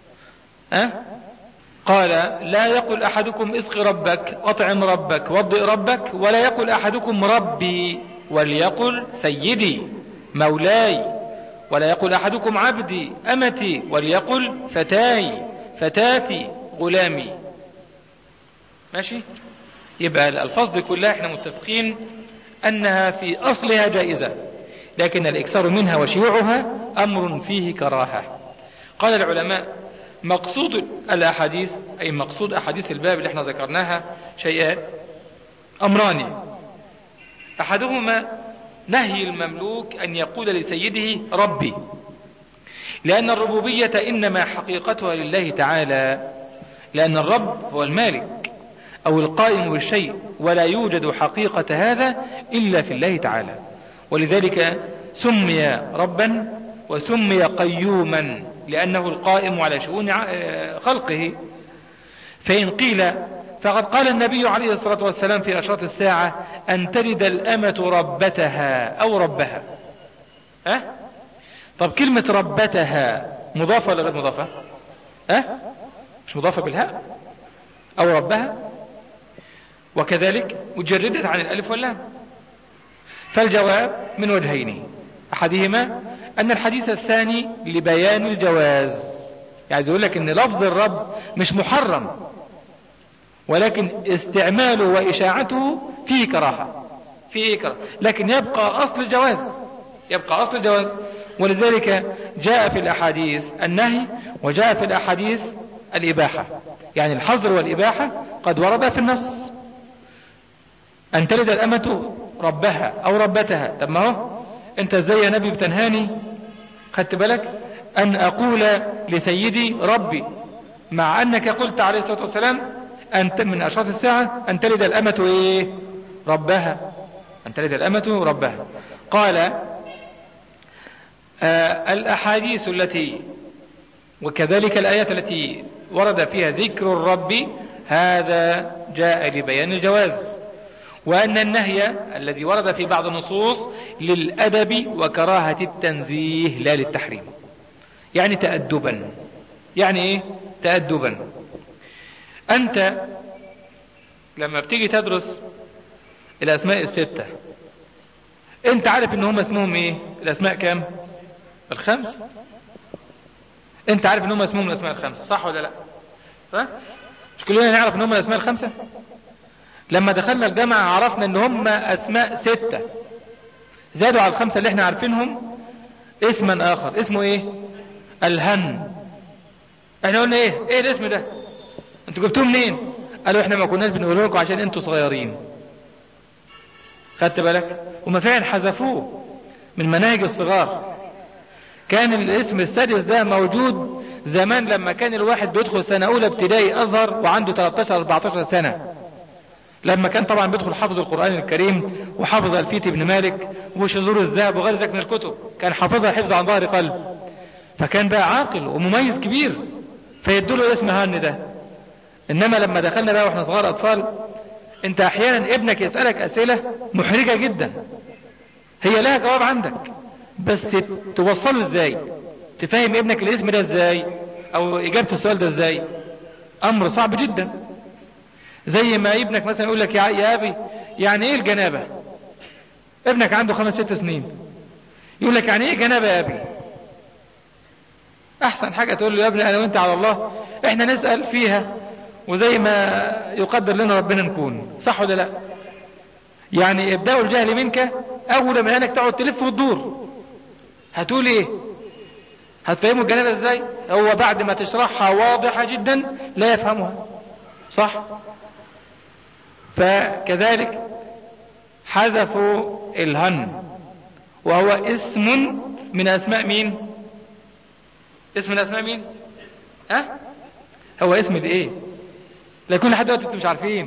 قال لا يقل أحدكم اسق ربك، أطعم ربك، وضئ ربك، ولا يقل أحدكم ربي، وليقل سيدي، مولاي، ولا يقل أحدكم عبدي، أمتي، وليقل فتاي، فتاتي، غلامي. ماشي؟ يبقى الألفاظ دي كلها احنا متفقين أنها في أصلها جائزة، لكن الإكثار منها وشيوعها أمر فيه كراهة. قال العلماء مقصود الأحاديث، أي مقصود أحاديث الباب اللي احنا ذكرناها شيئان: أمران، أحدهما نهي المملوك أن يقول لسيده ربي، لأن الربوبية إنما حقيقتها لله تعالى، لأن الرب هو المالك أو القائم بالشيء، ولا يوجد حقيقة هذا إلا في الله تعالى. ولذلك سمي ربا وسمي قيوما، لأنه القائم على شؤون خلقه. فإن قيل فقد قال النبي عليه الصلاة والسلام في أشراط الساعة أن تلد الأمة ربتها أو ربها. طب كلمة ربتها مضافة ولا غير مضافة؟ مش مضافة بالهاء؟ أو ربها، وكذلك مجردة عن الألف واللام. فالجواب من وجهين: أحدهما أن الحديث الثاني لبيان الجواز، يعني يقول لك أن لفظ الرب مش محرم، ولكن استعماله وإشاعته فيه كراهة، فيه كراهة، لكن يبقى أصل الجواز، يبقى أصل الجواز. ولذلك جاء في الأحاديث النهي، وجاء في الأحاديث الإباحة، يعني الحظر والإباحة قد ورد في النص. أن تلد الأمة ربها أو ربتها. طب ما هو أنت ازاي يا نبي بتنهاني، خدت بالك، أن أقول لسيدي ربي، مع أنك قلت عليه الصلاة والسلام أنت من أشراط الساعة أن تلد الأمة إيه؟ ربها، أن تلد الأمة ربها. قال الأحاديث التي وكذلك الآيات التي ورد فيها ذكر الرب هذا جاء لبيان الجواز، وأن النهي الذي ورد في بعض النصوص للأدب وكراهة التنزيه لا للتحريم، يعني تأدبا. يعني إيه تأدبا؟ أنت لما بتيجي تدرس الأسماء الستة انت عارف ان هم اسمهم ايه؟ الاسماء كام؟ الخمسة. انت عارف ان هم اسمهم الاسماء الخمسة، صح ولا لا؟ صح؟ مش كلنا نعرف ان هم الاسماء الخمسة؟ لما دخلنا الجامعة عرفنا ان هم اسماء 6 زادوا على الخمسة اللي احنا عارفينهم اسما اخر، اسمه ايه؟ الهن. احنا قلنا ايه الاسم ده؟ انتوا جبتوه منين؟ قالوا احنا ما كناش بنقول لكم عشان انتوا صغيرين. خدت بالك؟ وما فعلا حذفوه من مناهج الصغار. كان الاسم السادس ده موجود زمان لما كان الواحد بيدخل سنة اولى ابتدائي ازهر وعنده 13-14 سنة، لما كان طبعا بيدخل حافظ القرآن الكريم وحافظ ألفية ابن مالك وشذور الذهب وغير ذلك من الكتب، كان حافظها حفظ عن ظهر قلب، فكان بقى عاقل ومميز كبير، فيدوا له اسم هن ده. انما لما دخلنا بقى واحنا صغار اطفال، انت احيانا ابنك يسألك اسئلة محرجة جدا، هي لها جواب عندك، بس توصله ازاي؟ تفهم ابنك الاسم ده ازاي او اجابة السؤال ده ازاي؟ امر صعب جدا. زي ما ابنك مثلا يقول لك يا ابي يعني ايه الجنابة؟ ابنك عنده 5-6 سنين يقول لك يعني ايه جنابة يا ابي؟ احسن حاجة تقول له يا ابني انا وانت على الله، احنا نسأل فيها وزي ما يقدر لنا ربنا نكون، صح ولا لا؟ يعني ابدأوا الجهل منك اول من انك تقعد تلف وتدور. هتقول ايه؟ هتفهموا الجنابة ازاي؟ هو بعد ما تشرحها واضحة جدا لا يفهمها، صح؟ فكذلك حذفوا الهن، وهو اسم من اسماء مين؟ اسم من اسماء مين؟ هو اسم الايه؟ لكن لحد دلوقتي انتم مش عارفين.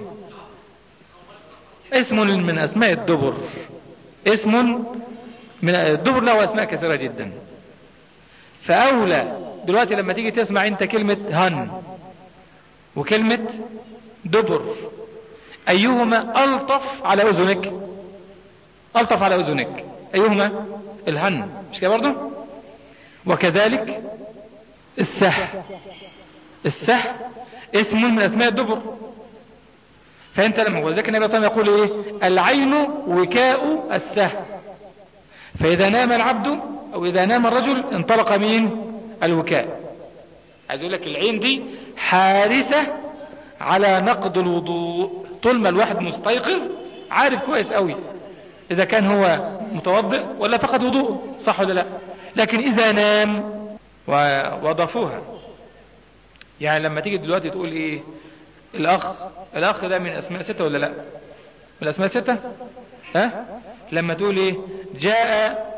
اسم من اسماء الدبر. اسم من الدبر له اسماء كثيرة جدا. فاولى دلوقتي لما تيجي تسمع انت كلمة هن وكلمة دبر، ايهما الطف على اذنك؟ الطف على اذنك ايهما؟ الهن، مش كده برضه؟ وكذلك السه اسم من اسماء الدبر. فانت لما ولذلك النبي صلى الله عليه وسلم يقول ايه؟ العين وكاء السه، فاذا نام العبد او اذا نام الرجل انطلق مين؟ الوكاء. عايز اقول لك العين دي حارسة على نقض الوضوء، طول ما الواحد مستيقظ عارف كويس قوي اذا كان هو متوضئ ولا فقد وضوءه، صح ولا لا؟ لكن اذا نام وضافوها. يعني لما تيجي دلوقتي تقول ايه؟ الاخ ده من اسماء 6 ولا لا؟ من اسماء 6. لما تقول ايه؟ جاء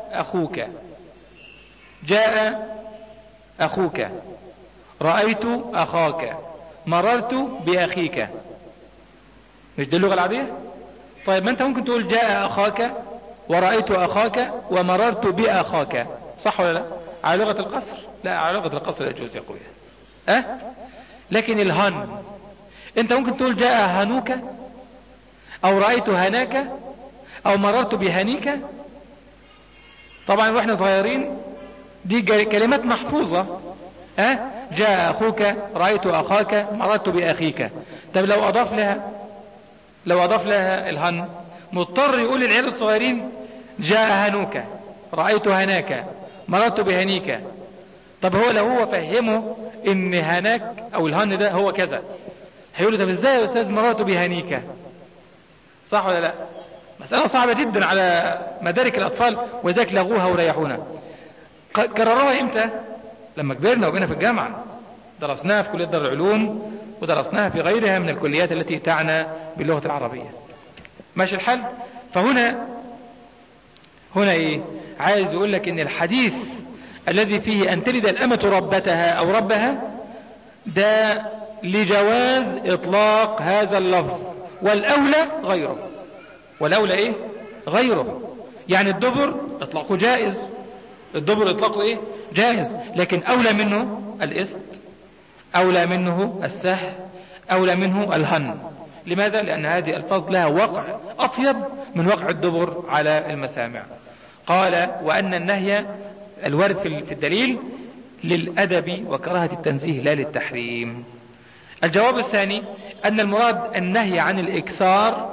اخوك، رأيت اخاك، مررت باخيك، مش دي اللغة العادية؟ طيب ما انت ممكن تقول جاء اخاك ورأيت اخاك ومررت باخاك، صح ولا لا؟ على لغة القصر؟ لا، على لغة القصر يجوز يا اخويا. لكن الهن انت ممكن تقول جاء هنوك او رأيت هناك او مررت بهنيك. طبعا واحنا صغيرين دي كلمات محفوظة. جاء اخوك، رأيت اخاك، مررت باخيك. طب لو اضاف لها الهن، مضطر يقول للعيال الصغيرين جاء هنوك، رأيت هناك، مررت بهنيك. طب لو هو فهمه ان هناك او الهن ده هو كذا، هيقول له طب ازاي يا استاذ مررت بهنيك؟ صح ولا لا؟ مسألة صعبة جدا على مدارك الاطفال، وذاك لغوها وريحونا. كرروها امتى؟ لما كبرنا وبقينا في الجامعة، درسناها في كلية دار العلوم ودرسناها في غيرها من الكليات التي تعنى باللغة العربية. ماشي الحال؟ فهنا ايه؟ عايز يقول لك ان الحديث الذي فيه ان تلد الامة ربتها او ربها ده لجواز اطلاق هذا اللفظ، والاولى غيره. والاولى ايه؟ غيره. يعني الدبر اطلاقه جائز، الدبر اطلاقه ايه؟ جائز، لكن اولى منه الاسم، اولى منه السه، اولى منه الهن. لماذا؟ لان هذه الفاظ لها وقع اطيب من وقع الدبر على المسامع. قال وان النهي الوارد في الدليل للأدب وكراهة التنزيه لا للتحريم. الجواب الثاني أن المراد النهي عن الإكثار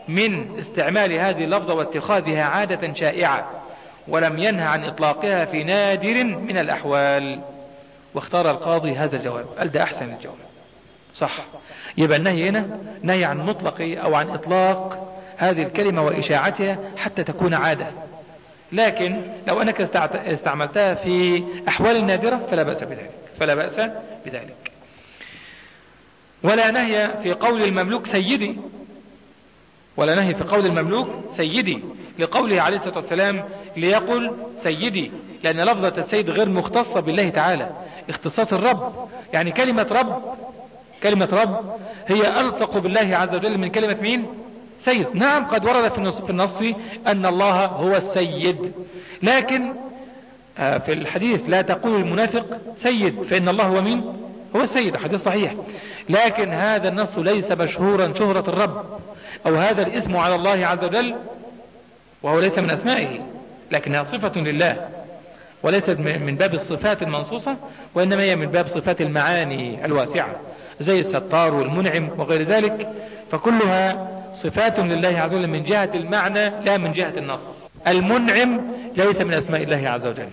من استعمال هذه اللفظة واتخاذها عادة شائعة، ولم ينهى عن إطلاقها في نادر من الأحوال. واختار القاضي هذا الجواب، قال ده أحسن الجواب صح. يبقى النهي هنا نهي عن مطلق أو عن إطلاق هذه الكلمة وإشاعتها حتى تكون عادة، لكن لو أنك استعملتها في أحوال نادرة فلا بأس بذلك. ولا نهي في قول المملوك سيدي، ولا نهي في قول المملوك سيدي، لقوله عليه الصلاة والسلام ليقل سيدي، لأن لفظة السيد غير مختصة بالله تعالى، اختصاص الرب. يعني كلمة رب هي ألصق بالله عز وجل من كلمة مين؟ سيد. نعم قد ورد في النص أن الله هو السيد، لكن في الحديث لا تقول المنافق سيد فإن الله هو مين؟ هو السيد، حديث صحيح. لكن هذا النص ليس مشهورا شهرة الرب أو هذا الاسم على الله عز وجل، وهو ليس من أسمائه، لكنها صفة لله وليست من باب الصفات المنصوصة، وإنما هي من باب صفات المعاني الواسعة زي الستار والمنعم وغير ذلك، فكلها صفات لله عز وجل من جهة المعنى لا من جهة النص. المنعم ليس من أسماء الله عز وجل،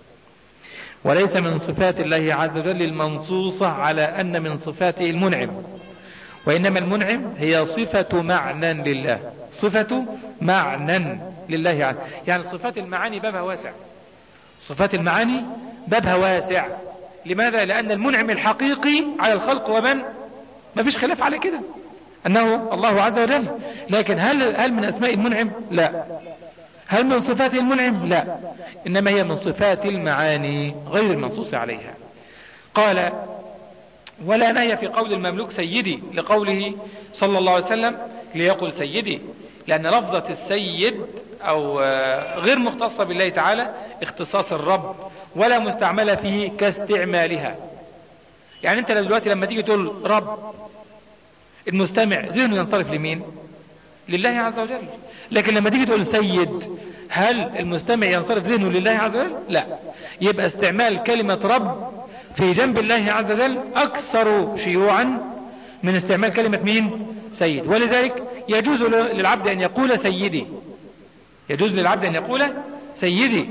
وليس من صفات الله عز وجل المنصوصة على أن من صفاته المنعم، وإنما المنعم هي صفة معنى لله، صفة معنى لله عز وجل. يعني صفات المعاني بابها واسع، صفات المعاني بابها واسع. لماذا؟ لأن المنعم الحقيقي على الخلق ومن ما فيش خلاف على كده أنه الله عز وجل، لكن هل من أسماء المنعم؟ لا. هل من صفات المنعم؟ لا، إنما هي من صفات المعاني غير المنصوص عليها. قال ولا نهي في قول المملوك سيدي، لقوله صلى الله عليه وسلم ليقل سيدي، لأن لفظة السيد أو غير مختصة بالله تعالى، اختصاص الرب، ولا مستعملة فيه كاستعمالها. يعني أنت دلوقتي لما تيجي تقول رب، المستمع ذهنه ينصرف لمين؟ لله عز وجل. لكن لما تيجي تقول سيد، هل المستمع ينصرف ذهنه لله عز وجل؟ لا. يبقى استعمال كلمة رب في جنب الله عز وجل أكثر شيوعا من استعمال كلمة مين؟ سيد. ولذلك يجوز للعبد أن يقول سيدي، يجوز للعبد أن يقول سيدي.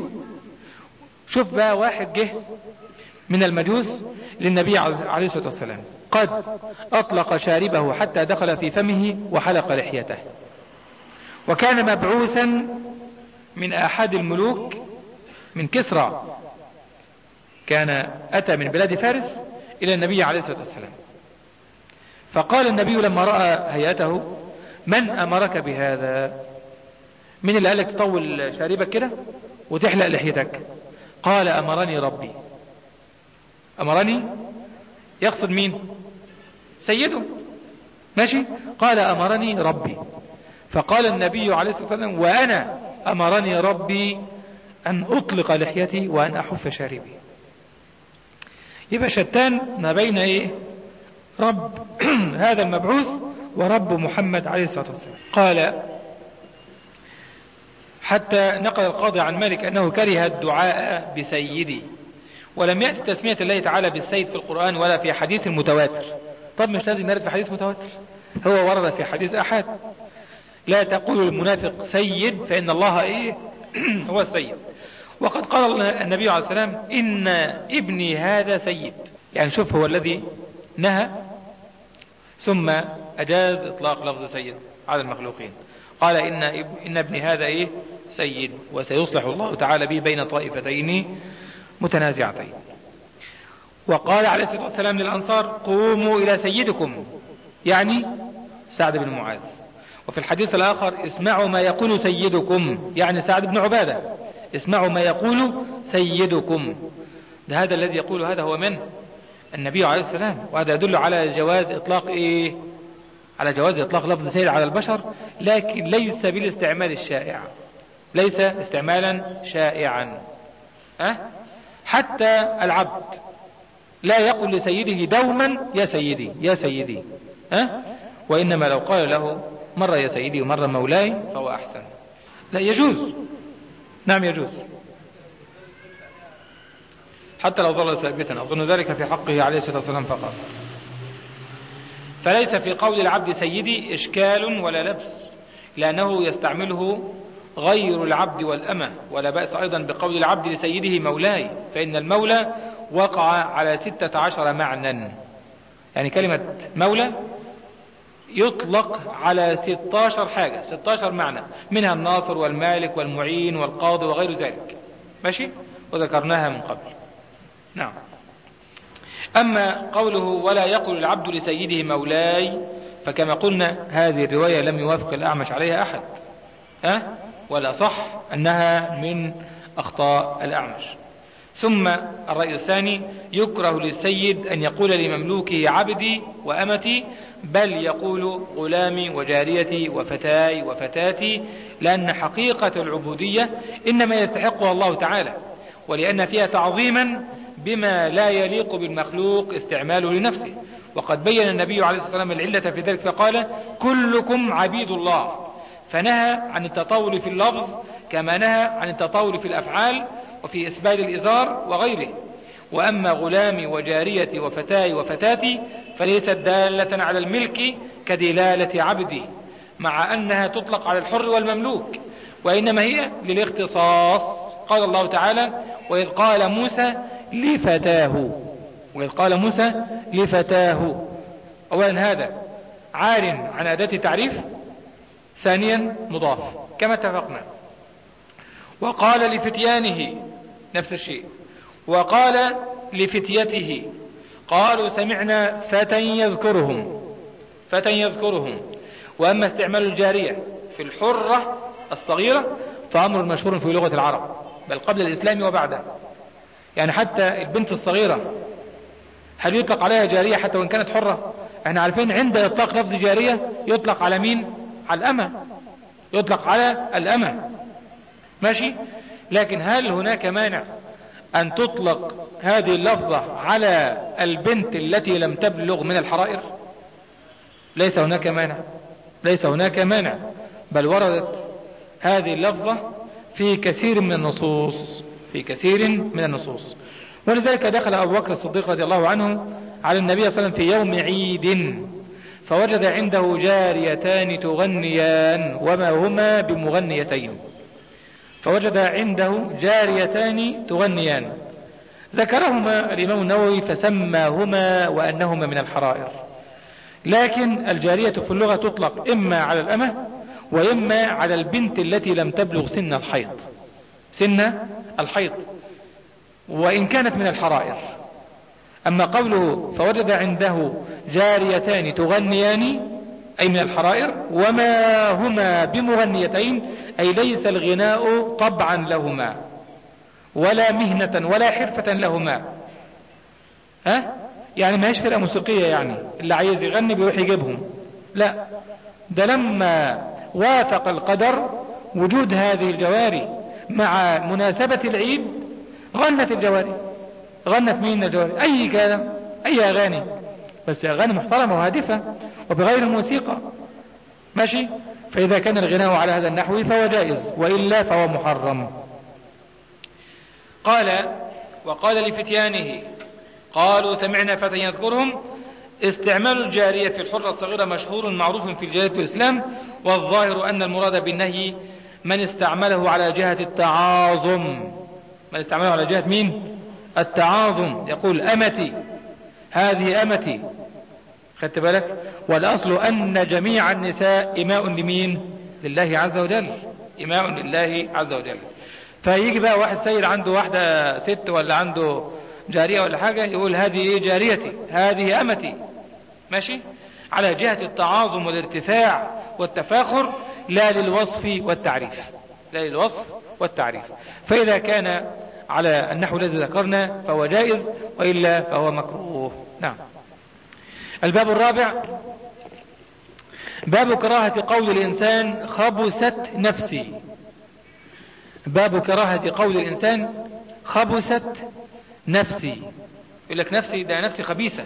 شوف بقى واحد جه من المجوس للنبي عليه الصلاة والسلام قد أطلق شاربه حتى دخل في فمه وحلق لحيته، وكان مبعوثا من أحد الملوك من كسرى، كان أتى من بلاد فارس إلى النبي عليه الصلاة والسلام، فقال النبي لما رأى هيئته من أمرك بهذا؟ من اللي قالك تطول شاربك كده وتحلق لحيتك؟ قال أمرني ربي. أمرني يقصد مين؟ سيده، ماشي. قال أمرني ربي. فقال النبي عليه الصلاة والسلام وأنا أمرني ربي أن أطلق لحيتي وأن أحف شاربي. يبقى شتان ما بين إيه؟ رب هذا المبعوث ورب محمد عليه الصلاة والسلام. قال حتى نقل القاضي عن مالك أنه كره الدعاء بسيدي، ولم يأتي تسمية الله تعالى بالسيد في القرآن ولا في حديث متواتر. طب مش لازم نرد في حديث متواتر، هو ورد في حديث أحد لا تقول المنافق سيد فإن الله إيه؟ هو السيد. وقد قال النبي عليه الصلاة والسلام إن ابني هذا سيد، يعني شوف هو الذي نهى ثم أجاز إطلاق لفظ سيد على المخلوقين. قال إن ابني هذا إيه؟ سيد، وسيصلح الله تعالى به بين طائفتين متنازعتين. وقال عليه الصلاة والسلام للأنصار قوموا إلى سيدكم، يعني سعد بن معاذ. وفي الحديث الآخر اسمعوا ما يقول سيدكم، يعني سعد بن عبادة، اسمعوا ما يقول سيدكم. ده هذا الذي يقول هذا هو من؟ النبي عليه السلام. وهذا يدل على جواز إطلاق إيه؟ على جواز إطلاق لفظ سيد على البشر، لكن ليس بالاستعمال الشائع، ليس استعمالا شائعا. حتى العبد لا يقول لسيده دوما يا سيدي يا سيدي، وإنما لو قال له مرة يا سيدي ومرة مولاي فهو أحسن. لا يجوز، نعم يجوز، حتى لو ظل ثابتا. أظن ذلك في حقه عليه الصلاة والسلام فقط. فليس في قول العبد سيدي إشكال ولا لبس، لأنه يستعمله غير العبد والأمة. ولا بأس أيضا بقول العبد لسيده مولاي، فإن المولى وقع على 16 معنى. يعني كلمة مولى يطلق على 16 حاجة، 16 معنى، منها الناصر والمالك والمعين والقاضي وغير ذلك. ماشي، وذكرناها من قبل. نعم. أما قوله ولا يقول العبد لسيده مولاي، فكما قلنا هذه الرواية لم يوافق الأعمش عليها أحد، ولا صح أنها من أخطاء الأعمش. ثم الرأي الثاني: يكره للسيد أن يقول لمملوكه عبدي وأمتي، بل يقول غلامي وجاريتي وفتاي وفتاتي، لأن حقيقة العبودية إنما يستحقها الله تعالى، ولأن فيها تعظيما بما لا يليق بالمخلوق استعماله لنفسه. وقد بين النبي عليه الصلاة والسلام العلة في ذلك فقال: كلكم عبيد الله، فنهى عن التطاول في اللفظ كما نهى عن التطاول في الأفعال وفي إسبال الإزار وغيره. وأما غلامي وجاريتي وفتاي وفتاتي فليست دالة على الملك كدلالة عبدي، مع أنها تطلق على الحر والمملوك، وإنما هي للاختصاص. قال الله تعالى: وإذ قال موسى لفتاه، وإذ قال موسى لفتاه. أولا هذا عار عن أداة تعريف، ثانيا مضاف كما اتفقنا. وقال لفتيانه نفس الشيء، وقال لفتيته قالوا سمعنا فتى يذكرهم، فتى يذكرهم. وأما استعمال الجارية في الحرة الصغيرة فأمر مشهور في لغة العرب، بل قبل الإسلام وبعده. يعني حتى البنت الصغيرة هل يطلق عليها جارية حتى وإن كانت حرة؟ احنا عارفين عند إطلاق لفظ جارية يطلق على مين؟ على الأمة، يطلق على الأمة. ماشي. لكن هل هناك مانع أن تطلق هذه اللفظة على البنت التي لم تبلغ من الحرائر؟ ليس هناك مانع، ليس هناك مانع، بل وردت هذه اللفظة في كثير من النصوص، في كثير من النصوص. ولذلك دخل أبو بكر الصديق رضي الله عنه على النبي صلى الله عليه وسلم في يوم عيد، فوجد عنده جاريتان تغنيان وما هما بمغنيتين، فوجد عنده جاريتان تغنيان، ذكرهما الإمام النووي فسماهما وأنهما من الحرائر. لكن الجارية في اللغة تطلق إما على الأمة وإما على البنت التي لم تبلغ سن الحيض، سن الحيض، وإن كانت من الحرائر. أما قوله فوجد عنده جاريتان تغنيان أي من الحرائر، وما هما بمغنيتين أي ليس الغناء طبعا لهما ولا مهنة ولا حرفة لهما. يعني ما هيش فرقة موسيقية، يعني اللي عايز يغني بيروح يجيبهم، لا، ده لما وافق القدر وجود هذه الجواري مع مناسبة العيد غنت الجواري. غنت مين الجواري؟ أي كلام، أي أغاني، بس أغاني محترمة وهادفة وبغير موسيقى. ماشي. فإذا كان الغناء على هذا النحو فهو جائز، وإلا فهو محرم. قال: وقال لفتيانه قالوا سمعنا فتى يذكرهم. استعمال الجارية في الحرة الصغيرة مشهور معروف في الجاهلية والإسلام، والظاهر أن المراد بالنهي من استعمله على جهة التعاظم. من استعمله على جهة مين؟ التعاظم. يقول أمتي، هذه أمتي، خدت بالك؟ والأصل أن جميع النساء إماء لمين؟ لله عز وجل، إماء لله عز وجل. فيجي بقى واحد سيد عنده واحدة ست ولا عنده جارية ولا حاجة يقول هذه جاريتي، هذه أمتي. ماشي. على جهة التعاظم والارتفاع والتفاخر، لا للوصف والتعريف، لا للوصف والتعريف. فإذا كان على النحو الذي ذكرنا فهو جائز، وإلا فهو مكروه. نعم. الباب الرابع: باب كراهة قول الإنسان خبثت نفسي. باب كراهة قول الإنسان خبثت نفسي. يقول لك نفسي، ده نفسي خبيثة.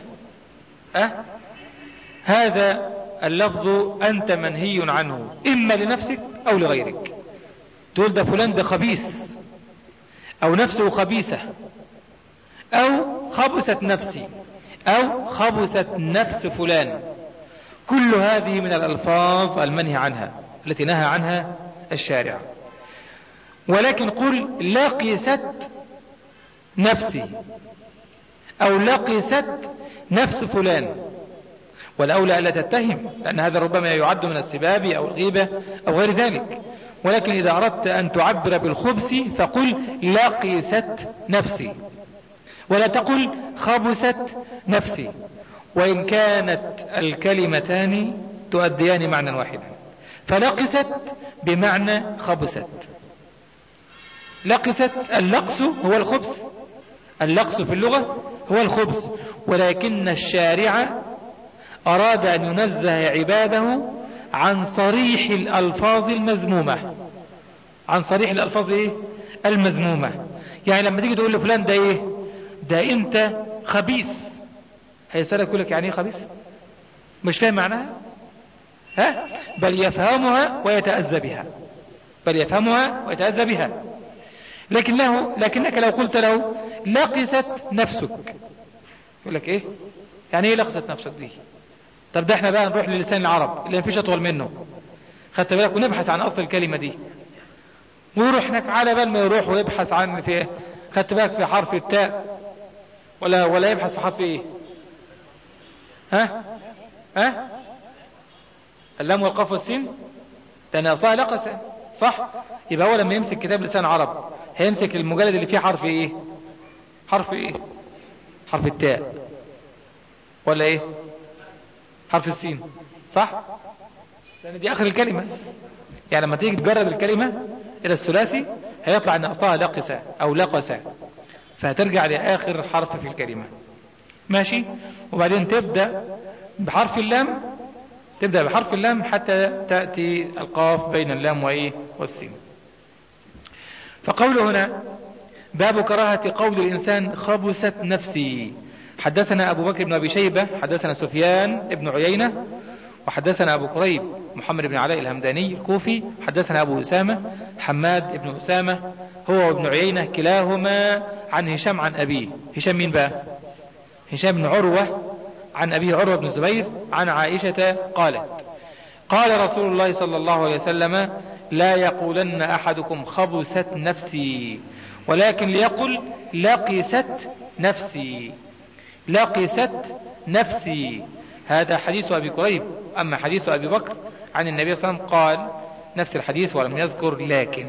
هذا اللفظ أنت منهي عنه، إما لنفسك أو لغيرك. تقول ده فلان ده خبيث، أو نفسه خبيثة، أو خبثت نفسي، أو خبثت نفس فلان. كل هذه من الألفاظ المنهي عنها، التي نهى عنها الشارع. ولكن قل لقست نفسي أو لقست نفس فلان، والأولى ألا تتهم، لأن هذا ربما يعد من السباب أو الغيبة أو غير ذلك. ولكن إذا أردت أن تعبر بالخبث فقل لقست نفسي، ولا تقل خبثت نفسي، وإن كانت الكلمتان تؤديان معنى واحدا. فلقست بمعنى خبثت. لقست، اللقس هو الخبث، اللقس في اللغة هو الخبث، ولكن الشارع أراد أن ينزه عباده عن صريح الألفاظ المذمومة. عن صريح الألفاظ إيه؟ المذمومة. يعني لما تيجي تقول لفلان ده إيه؟ ده أنت خبيث، هيسألك يقول لك يعني إيه خبيث؟ مش فاهم معناها؟ ها؟ بل يفهمها ويتأذى بها، بل يفهمها ويتأذى بها. لكنك لو قلت له لقست نفسك، يقول لك إيه؟ يعني إيه لقست نفسك دي؟ طب ده احنا بقى نروح للسان العرب اللي مفيش أطول منه، خدت بالك، ونبحث عن أصل الكلمة دي، ويروح هناك على بال ما يروح ويبحث عن في، خدت بالك، في حرف التاء ولا يبحث في حرف ايه؟ ها اللام والقاف والسين، لأن أصلها لقسة، صح؟ يبقى هو لما يمسك كتاب لسان عرب هيمسك المجلد اللي فيه حرف ايه؟ حرف ايه؟ حرف التاء ولا ايه؟ حرف السين، صح؟ لأن دي آخر الكلمة. يعني لما تيجي تجرب الكلمة إلى الثلاثي هيطلع أن أصلها لقسة أو لقسة، فهترجع لآخر حرف في الكلمة. ماشي؟ وبعدين تبدأ بحرف اللام، تبدأ بحرف اللام حتى تأتي القاف بين اللام وإيه والسين. فقوله هنا باب كراهة قول الإنسان خبثت نفسي. حدثنا أبو بكر بن أبي شيبة حدثنا سفيان بن عيينة وحدثنا أبو كريب محمد بن علاء الهمداني الكوفي حدثنا أبو أسامة حماد بن أسامة هو وابن عيينة كلاهما عن هشام عن أبيه. هشام مين بقى؟ هشام بن عروة عن أبيه عروة بن الزبير عن عائشة قالت قال رسول الله صلى الله عليه وسلم لا يقولن أحدكم خبثت نفسي ولكن ليقل لقست نفسي، لقست نفسي. هذا حديث أبي كريب. أما حديث أبي بكر عن النبي صلى الله عليه وسلم قال نفس الحديث ولم يذكر لكن.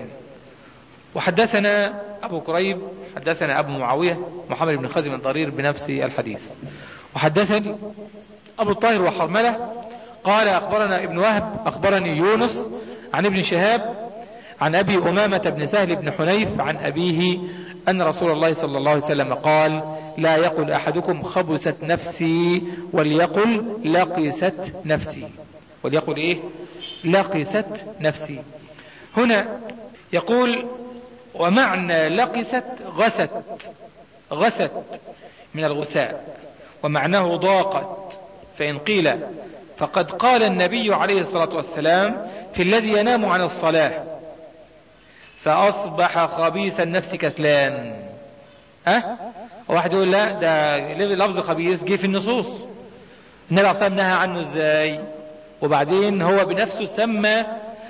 وحدثنا أبو كريب حدثنا أبو معاوية محمد بن خزم الضرير بنفس الحديث. وحدثني أبو الطاهر وحرملة قال أخبرنا ابن وهب أخبرني يونس عن ابن شهاب عن أبي أمامة بن سهل بن حنيف عن أبيه أن رسول الله صلى الله عليه وسلم قال لا يقل أحدكم خبثت نفسي وليقل لقست نفسي. وليقل إيه؟ لقست نفسي. هنا يقول ومعنى لقست غست، غست من الغثاء، ومعناه ضاقت. فإن قيل فقد قال النبي عليه الصلاة والسلام في الذي ينام عن الصلاة فأصبح خبيث النفس كسلان. واحد يقول لا ده لفظ خبيث جه في النصوص، النبي صلى الله عليه وسلم نهى عنه ازاي؟ وبعدين هو بنفسه سمى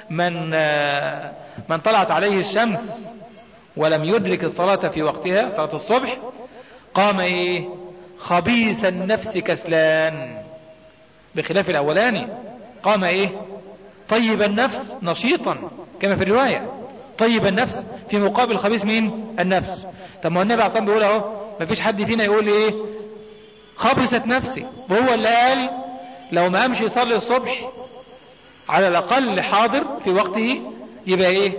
من طلعت عليه الشمس ولم يدرك الصلاة في وقتها صلاة الصبح قام ايه؟ خبيث النفس كسلان، بخلاف الاولاني قام ايه؟ طيب النفس نشيطا كما في الرواية. طيب النفس في مقابل خبيث مين؟ النفس. طب ما النبي عصام بيقول اهو ما فيش حد فينا يقول ايه؟ خبثت نفسي، وهو اللي قال لو ما امشي يصلي الصبح على الاقل حاضر في وقته يبقى ايه؟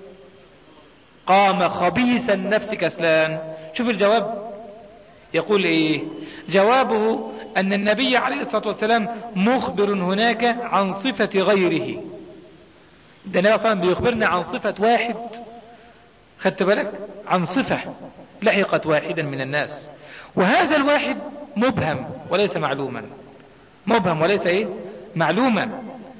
قام خبيث النفس كسلان. شوف الجواب يقول ايه؟ جوابه ان النبي عليه الصلاة والسلام مخبر هناك عن صفة غيره. ده النبي صلى الله عليه وسلم بيخبرنا عن صفة واحد، خدت بالك؟ عن صفة لحقت واحدا من الناس، وهذا الواحد مبهم وليس معلوما، مبهم وليس ايه؟ معلوما،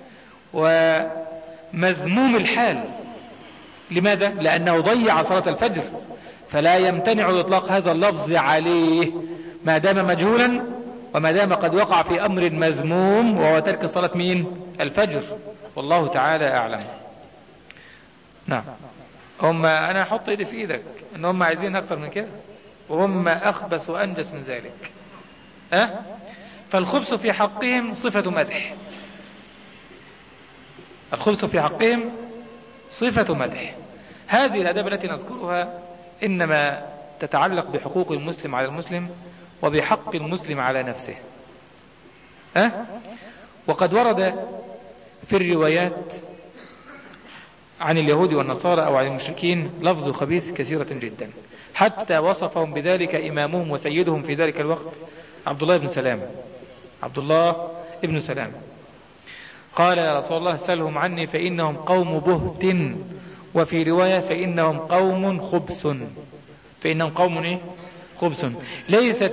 ومذموم الحال. لماذا؟ لأنه ضيع صلاة الفجر، فلا يمتنع إطلاق هذا اللفظ عليه ما دام مجهولا وما دام قد وقع في أمر مذموم وهو ترك صلاة مين؟ الفجر. والله تعالى أعلم. نعم. أنا أحط إيدي في إيدك إن هم عايزين أكتر من كده، وهم أخبث وأنجس من ذلك. فالخبث في حقهم صفة مدح، الخبث في حقهم صفة مدح. هذه الآداب التي نذكرها إنما تتعلق بحقوق المسلم على المسلم وبحق المسلم على نفسه. وقد ورد في الروايات عن اليهود والنصارى أو عن المشركين لفظ خبيث كثيرة جدا، حتى وصفهم بذلك إمامهم وسيدهم في ذلك الوقت عبد الله بن سلام. قال يا رسول الله سلهم عني فإنهم قوم بهت، وفي رواية فإنهم قوم خبث. خبث. ليست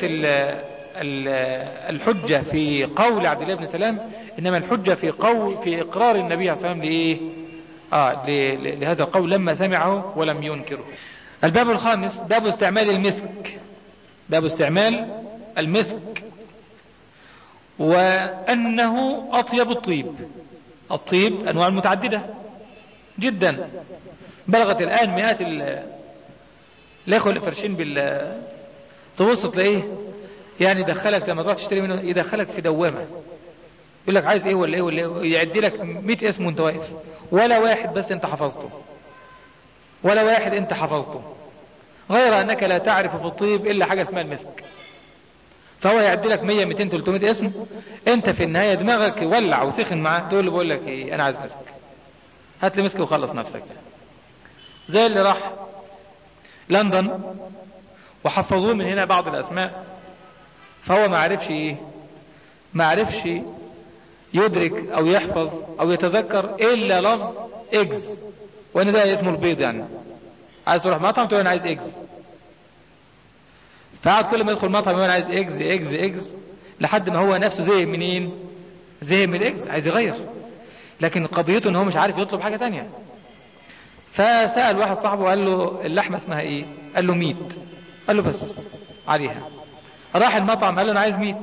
الحجة في قول عبد الله بن سلام، إنما الحجة في إقرار النبي صلى الله عليه وسلم لهذا القول لما سمعه ولم ينكره. الباب الخامس باب استعمال المسك، وأنه أطيب الطيب أنواع متعددة جدا، بلغت الآن مئات الإخوة الفرشين تبص تلاقيه يعني دخلك لما تروح تشتري منه يدخلك في دوامة، يقول لك عايز ايه ولا ايه يعدي لك 100 اسم وانت واقف، ولا واحد بس انت حفظته، غير انك لا تعرف في الطيب الا حاجة اسمها المسك. فهو يعدي لك 100 200 300 اسم، انت في النهاية دماغك يولع وسخن معاه، تقول له بقول لك ايه انا عايز مسك، هات لي مسك وخلص نفسك. زي اللي راح لندن وحفظوه من هنا بعض الاسماء، فهو ما عرفش يدرك او يحفظ او يتذكر الا لفظ اجز، وان ده اسمه البيض. يعني عايز تروح مطعم تقول انا عايز اجز، فقعد كل ما يدخل مطعم يقول انا عايز اجز لحد ما هو نفسه زهق من الاجز، عايز يغير، لكن قضيته ان هو مش عارف يطلب حاجة تانية. فسأل واحد صاحبه وقال له اللحمة اسمها ايه؟ قال له ميت. قال له بس عليها. راح المطعم قال له انا عايز ميت.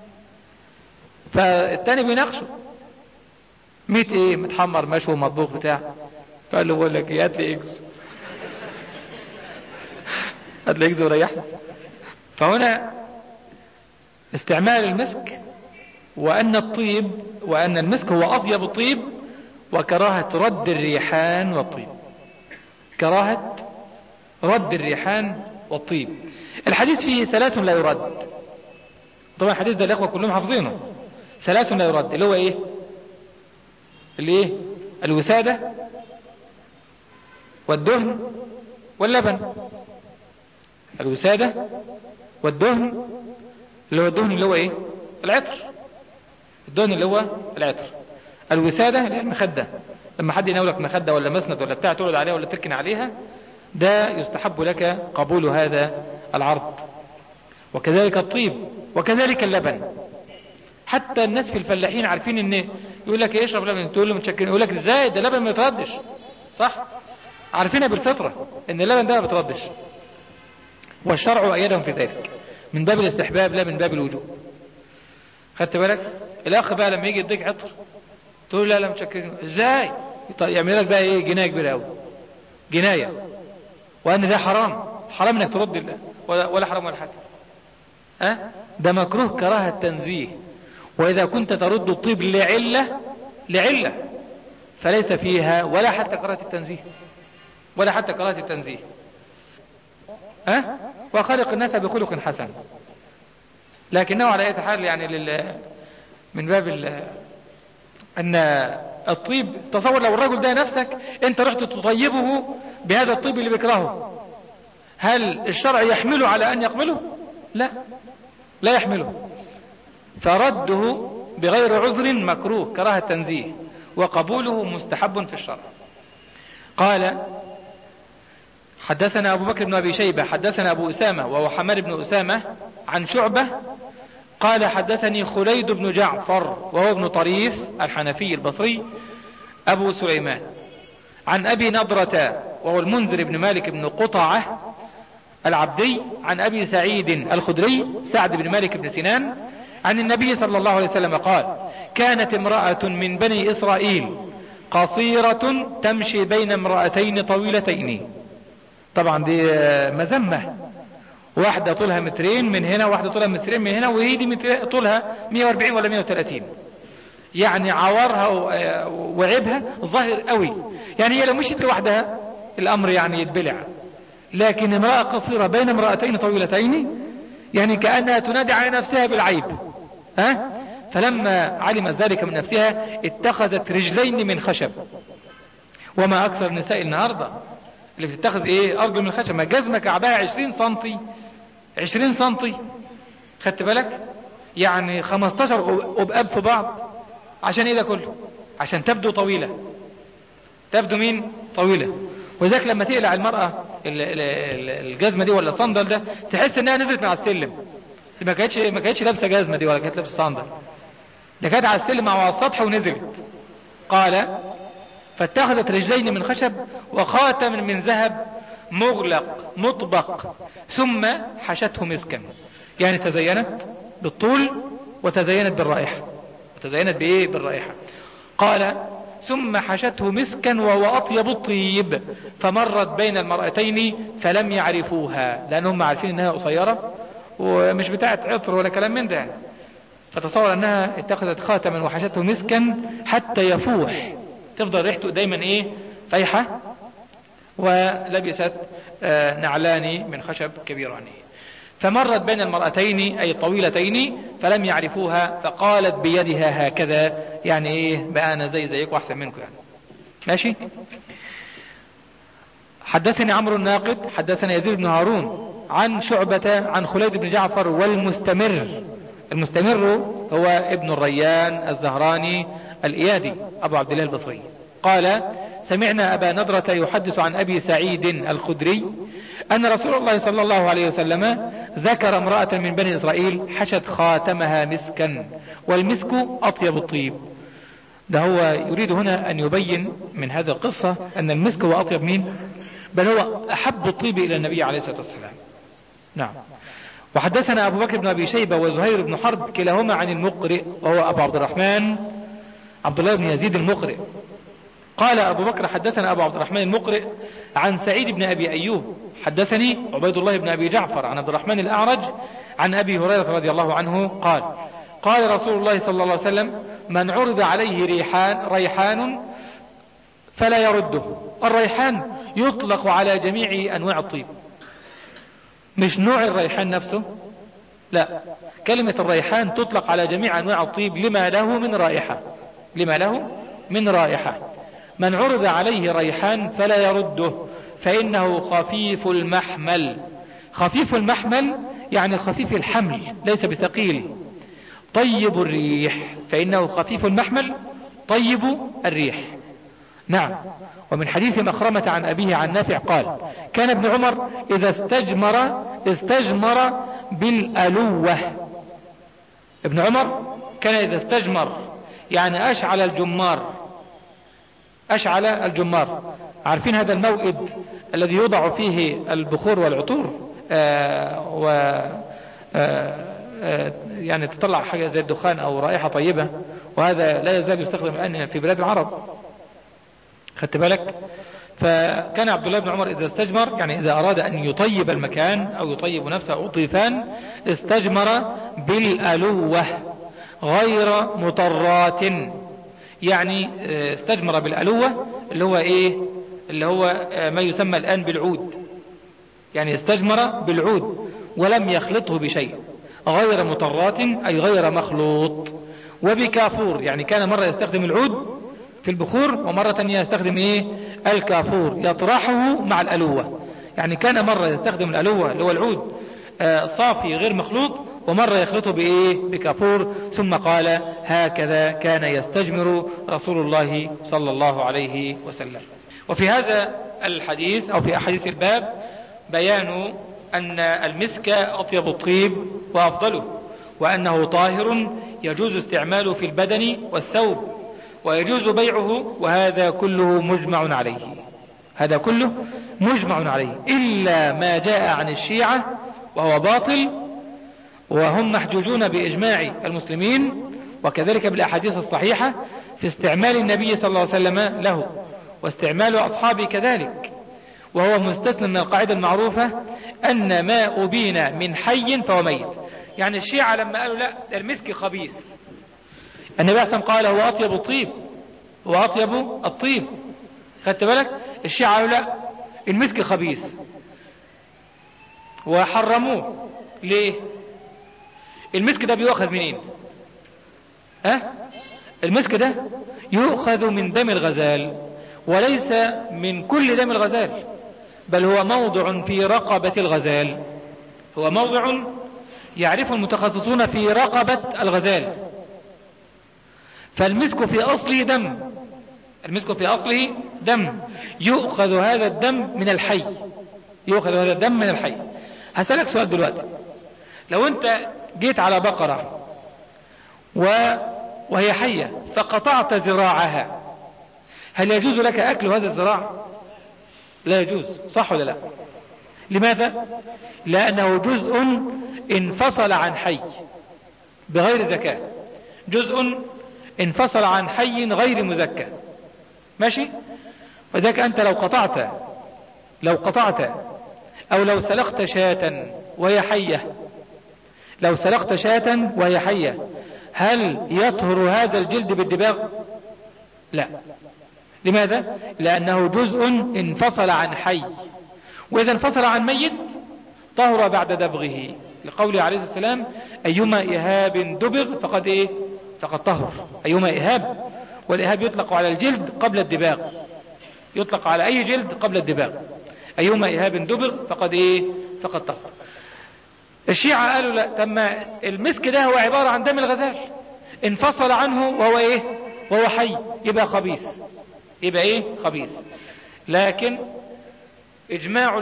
فالتاني بيناقشه ميت ايه؟ متحمر مشوي مطبوخ بتاع. فقال له بقول لك ايه، هات لي اجز. هات لي اجز وريحنا. فهنا استعمال المسك، وان المسك هو اطيب الطيب، وكراهة رد الريحان والطيب. الحديث فيه 3 لا يرد. طبعا الحديث ده الاخوة كلهم حافظينه. 3 لا يرد، اللي هو ايه؟ الوسادة والدهن واللبن. الوسادة والدهن اللي هو الدهن اللي هو ايه؟ العطر. الدهن اللي هو العطر. الوسادة اللي هي المخدة، لما حد يناولك مخدة ولا مسند ولا بتاع تقعد عليها ولا تركن عليها، ده يستحب لك قبول هذا العرض. وكذلك الطيب، وكذلك اللبن. حتى الناس في الفلاحين عارفين ان يقول لك اشرب لبن، تقول له متشكرين، يقول لك ازاي ده لبن ما يتردش، صح؟ عارفينها بالفطرة ان اللبن ده ما بيتردش، والشرع أيدهم في ذلك من باب الاستحباب لا من باب الوجوب. خدت بالك؟ الاخ بقى لما يجي يديك عطر تقول لا متشكرين، ازاي؟ يعمل لك بقى ايه؟ جناية كبيرة قوي، جناية، وان ده حرام انك ترد ولا حرام ولا حاجة. ده مكروه كراهة التنزيه. واذا كنت ترد الطيب لعلة فليس فيها ولا حتى كراهة التنزيه. وخلق الناس بخلق حسن، لكنه على اي حال يعني من باب ان الطيب، تصور لو الرجل ده نفسك انت رحت تطيبه بهذا الطيب اللي بيكرهه، هل الشرع يحمله على ان يقبله؟ لا يحمله. فرده بغير عذر مكروه كراهة التنزيه، وقبوله مستحب في الشرع. قال حدثنا أبو بكر بن أبي شيبة حدثنا أبو أسامة وهو حماد بن أسامة عن شعبة قال حدثني خليد بن جعفر وهو ابن طريف الحنفي البصري أبو سليمان عن أبي نضرة وهو المنذر بن مالك بن قطعة العبدي عن أبي سعيد الخدري سعد بن مالك بن سنان عن النبي صلى الله عليه وسلم قال كانت امرأة من بني إسرائيل قصيرة تمشي بين امرأتين طويلتين. طبعا دي مذمة، واحدة طولها مترين من هنا، واحدة طولها مترين من هنا، وهي دي طولها 140 ولا 130. يعني عورها وعيبها ظاهر قوي. يعني هي لو مشيت لوحدها الامر يعني يتبلع، لكن امرأة قصيرة بين امرأتين طويلتين يعني كأنها تنادي على نفسها بالعيب. فلما علمت ذلك من نفسها اتخذت رجلين من خشب. وما اكثر النساء النهاردة اللي بتتخذ ارجل من خشب، ما جزمة كعبها 20 سنتي 20 سنتي، خدت بالك؟ يعني 15 أبقاب في بعض. عشان ده كله؟ عشان تبدو طويلة. تبدو مين؟ طويلة. وذلك لما تقلع المرأة الجزمة دي ولا الصندل ده تحس انها نزلت من على السلم. ما كانتش لابسة جزمة دي ولا كانت لابسة صندل، ده كانت على السلم او على السطح ونزلت. قال فاتخذت رجلين من خشب وخاتم من ذهب مغلق مطبق ثم حشته مسكا. يعني تزينت بالطول وتزينت بالرائحة. وتزينت بالرائحة. قال ثم حشته مسكا وهو أطيب الطيب فمرت بين المرأتين فلم يعرفوها، لأنهم عارفين انها قصيرة ومش بتاعت عطر ولا كلام من ده. فتصور انها اتخذت خاتما وحشته مسكا حتى يفوح، تفضل ريحته دايما فايحة. ولبست نعلان من خشب كبيران. فمرت بين المرأتين أي طويلتين فلم يعرفوها فقالت بيدها هكذا، يعني بقى أنا زيك وأحسن منكم يعني. ماشي. حدثني عمرو الناقد حدثنا يزيد بن هارون عن شعبة عن خليد بن جعفر والمستمر. المستمر هو ابن الريان الزهراني الإيادي أبو عبد الله البصري. قال سمعنا أبا نضرة يحدث عن أبي سعيد الخدري أن رسول الله صلى الله عليه وسلم ذكر امرأة من بني إسرائيل حشت خاتمها مسكا والمسك أطيب الطيب. ده هو يريد هنا أن يبين من هذه القصة أن المسك هو أطيب مين، بل هو أحب الطيب إلى النبي عليه الصلاة والسلام. نعم. وحدثنا أبو بكر بن أبي شيبة وزهير بن حرب كلاهما عن المقرئ وهو أبو عبد الرحمن عبد الله بن يزيد المقرئ. قال أبو بكر حدثنا أبو عبد الرحمن المقرئ عن سعيد بن أبي أيوب حدثني عبيد الله بن أبي جعفر عن عبد الرحمن الأعرج عن أبي هريرة رضي الله عنه قال قال رسول الله صلى الله عليه وسلم من عرض عليه ريحان فلا يرده. الريحان يطلق على جميع أنواع الطيب، مش نوع الريحان نفسه، لا، كلمة الريحان تطلق على جميع أنواع الطيب لما له من رائحة. لما له من رائحة. من عرض عليه ريحان فلا يرده فإنه خفيف المحمل. خفيف المحمل يعني خفيف الحمل ليس بثقيل. طيب الريح فإنه خفيف المحمل طيب الريح. نعم. ومن حديث مخرمة عن أبيه عن نافع قال كان ابن عمر إذا استجمر بالألوة. ابن عمر كان إذا استجمر يعني أشعل الجمار. عارفين هذا الموئد الذي يوضع فيه البخور والعطور يعني تطلع حاجة زي الدخان أو رائحة طيبة، وهذا لا يزال يستخدم الآن في بلاد العرب، خدت بالك؟ فكان عبد الله بن عمر إذا استجمر يعني إذا أراد أن يطيب المكان أو يطيب نفسه أو طيفان استجمر بالألوة غير مطرات. يعني استجمر بالألوة اللي هو ما يسمى الآن بالعود. يعني استجمر بالعود ولم يخلطه بشيء. غير مطرات أي غير مخلوط. وبكافور يعني كان مرة يستخدم العود في البخور ومرة تانية يستخدم الكافور يطرحه مع الألوة. يعني كان مرة يستخدم الألوة اللي هو العود صافي غير مخلوط، ومرة يخلطه بكافور. ثم قال هكذا كان يستجمر رسول الله صلى الله عليه وسلم. وفي هذا الحديث أو في أحاديث الباب بيان أن المسك أطيب الطيب وأفضله، وأنه طاهر يجوز استعماله في البدن والثوب ويجوز بيعه، وهذا كله مجمع عليه. هذا كله مجمع عليه إلا ما جاء عن الشيعة وهو باطل، وهم محجوجون بإجماع المسلمين، وكذلك بالأحاديث الصحيحة في استعمال النبي صلى الله عليه وسلم له واستعمال أصحابه كذلك، وهو مستثنى من القاعدة المعروفة أن ما أبين من حي فهو ميت. يعني الشيعة لما قالوا لا ده المسك خبيث، النبي عليه قال هو أطيب الطيب، هو أطيب الطيب، خدت بالك؟ الشيعة قالوا لا المسك خبيث وحرموه. ليه؟ المسك ده بيؤخذ منين؟ المسك ده يؤخذ من دم الغزال، وليس من كل دم الغزال، بل هو موضع في رقبة الغزال، هو موضع يعرف المتخصصون في رقبة الغزال. فالمسك في أصله دم، المسك في أصله دم، يؤخذ هذا الدم من الحي، يؤخذ هذا الدم من الحي. هسألك سؤال دلوقتي، لو أنت جيت على بقرة وهي حية فقطعت ذراعها، هل يجوز لك أكل هذا الذراع؟ لا يجوز، صح ولا لا؟ لماذا؟ لأنه جزء انفصل عن حي بغير زكاة، جزء انفصل عن حي غير مزكى، ماشي؟ فذلك أنت لو قطعت أو لو سلخت شاة وهي حية، لو سلخت شاة وهي حية، هل يطهر هذا الجلد بالدباغ؟ لا. لماذا؟ لأنه جزء انفصل عن حي، وإذا انفصل عن ميت طهر بعد دبغه، لقوله عليه السلام أيما إهاب دبغ فقد طهر. أيما إهاب، والإهاب يطلق على الجلد قبل الدباغ، يطلق على أي جلد قبل الدباغ. أيما إهاب دبغ فقد طهر. الشيعة قالوا لا، تم المسك ده هو عبارة عن دم الغزال انفصل عنه وهو حي، يبقى خبيث، يبقى خبيث. لكن إجماع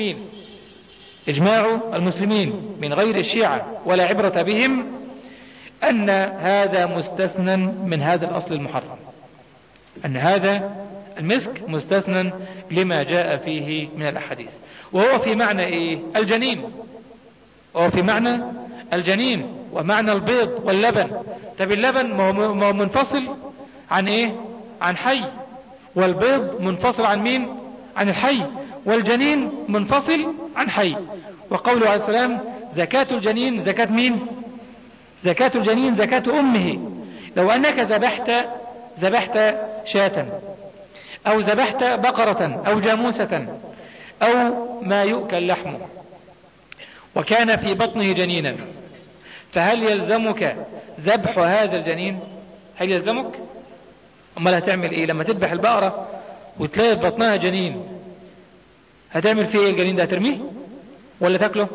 المسلمين من غير الشيعة ولا عبرة بهم أن هذا مستثنى من هذا الأصل المحرم، أن هذا المسك مستثنى لما جاء فيه من الأحاديث، وهو في معنى الجنين، وهو في معنى الجنين ومعنى البيض واللبن. طب اللبن ما هو منفصل عن عن حي، والبيض منفصل عن مين؟ عن الحي، والجنين منفصل عن حي. وقوله عليه السلام زكاة الجنين زكاة مين؟ زكاة الجنين زكاة أمه. لو أنك ذبحت شاة أو ذبحت بقرة أو جاموسة أو ما يؤكل لحمه وكان في بطنه جنينا، فهل يلزمك ذبح هذا الجنين؟ هل يلزمك؟ أما هتعمل إيه لما تذبح البقرة وتلاقي في بطنها جنين؟ هتعمل فيه إيه الجنين ده؟ هترميه ولا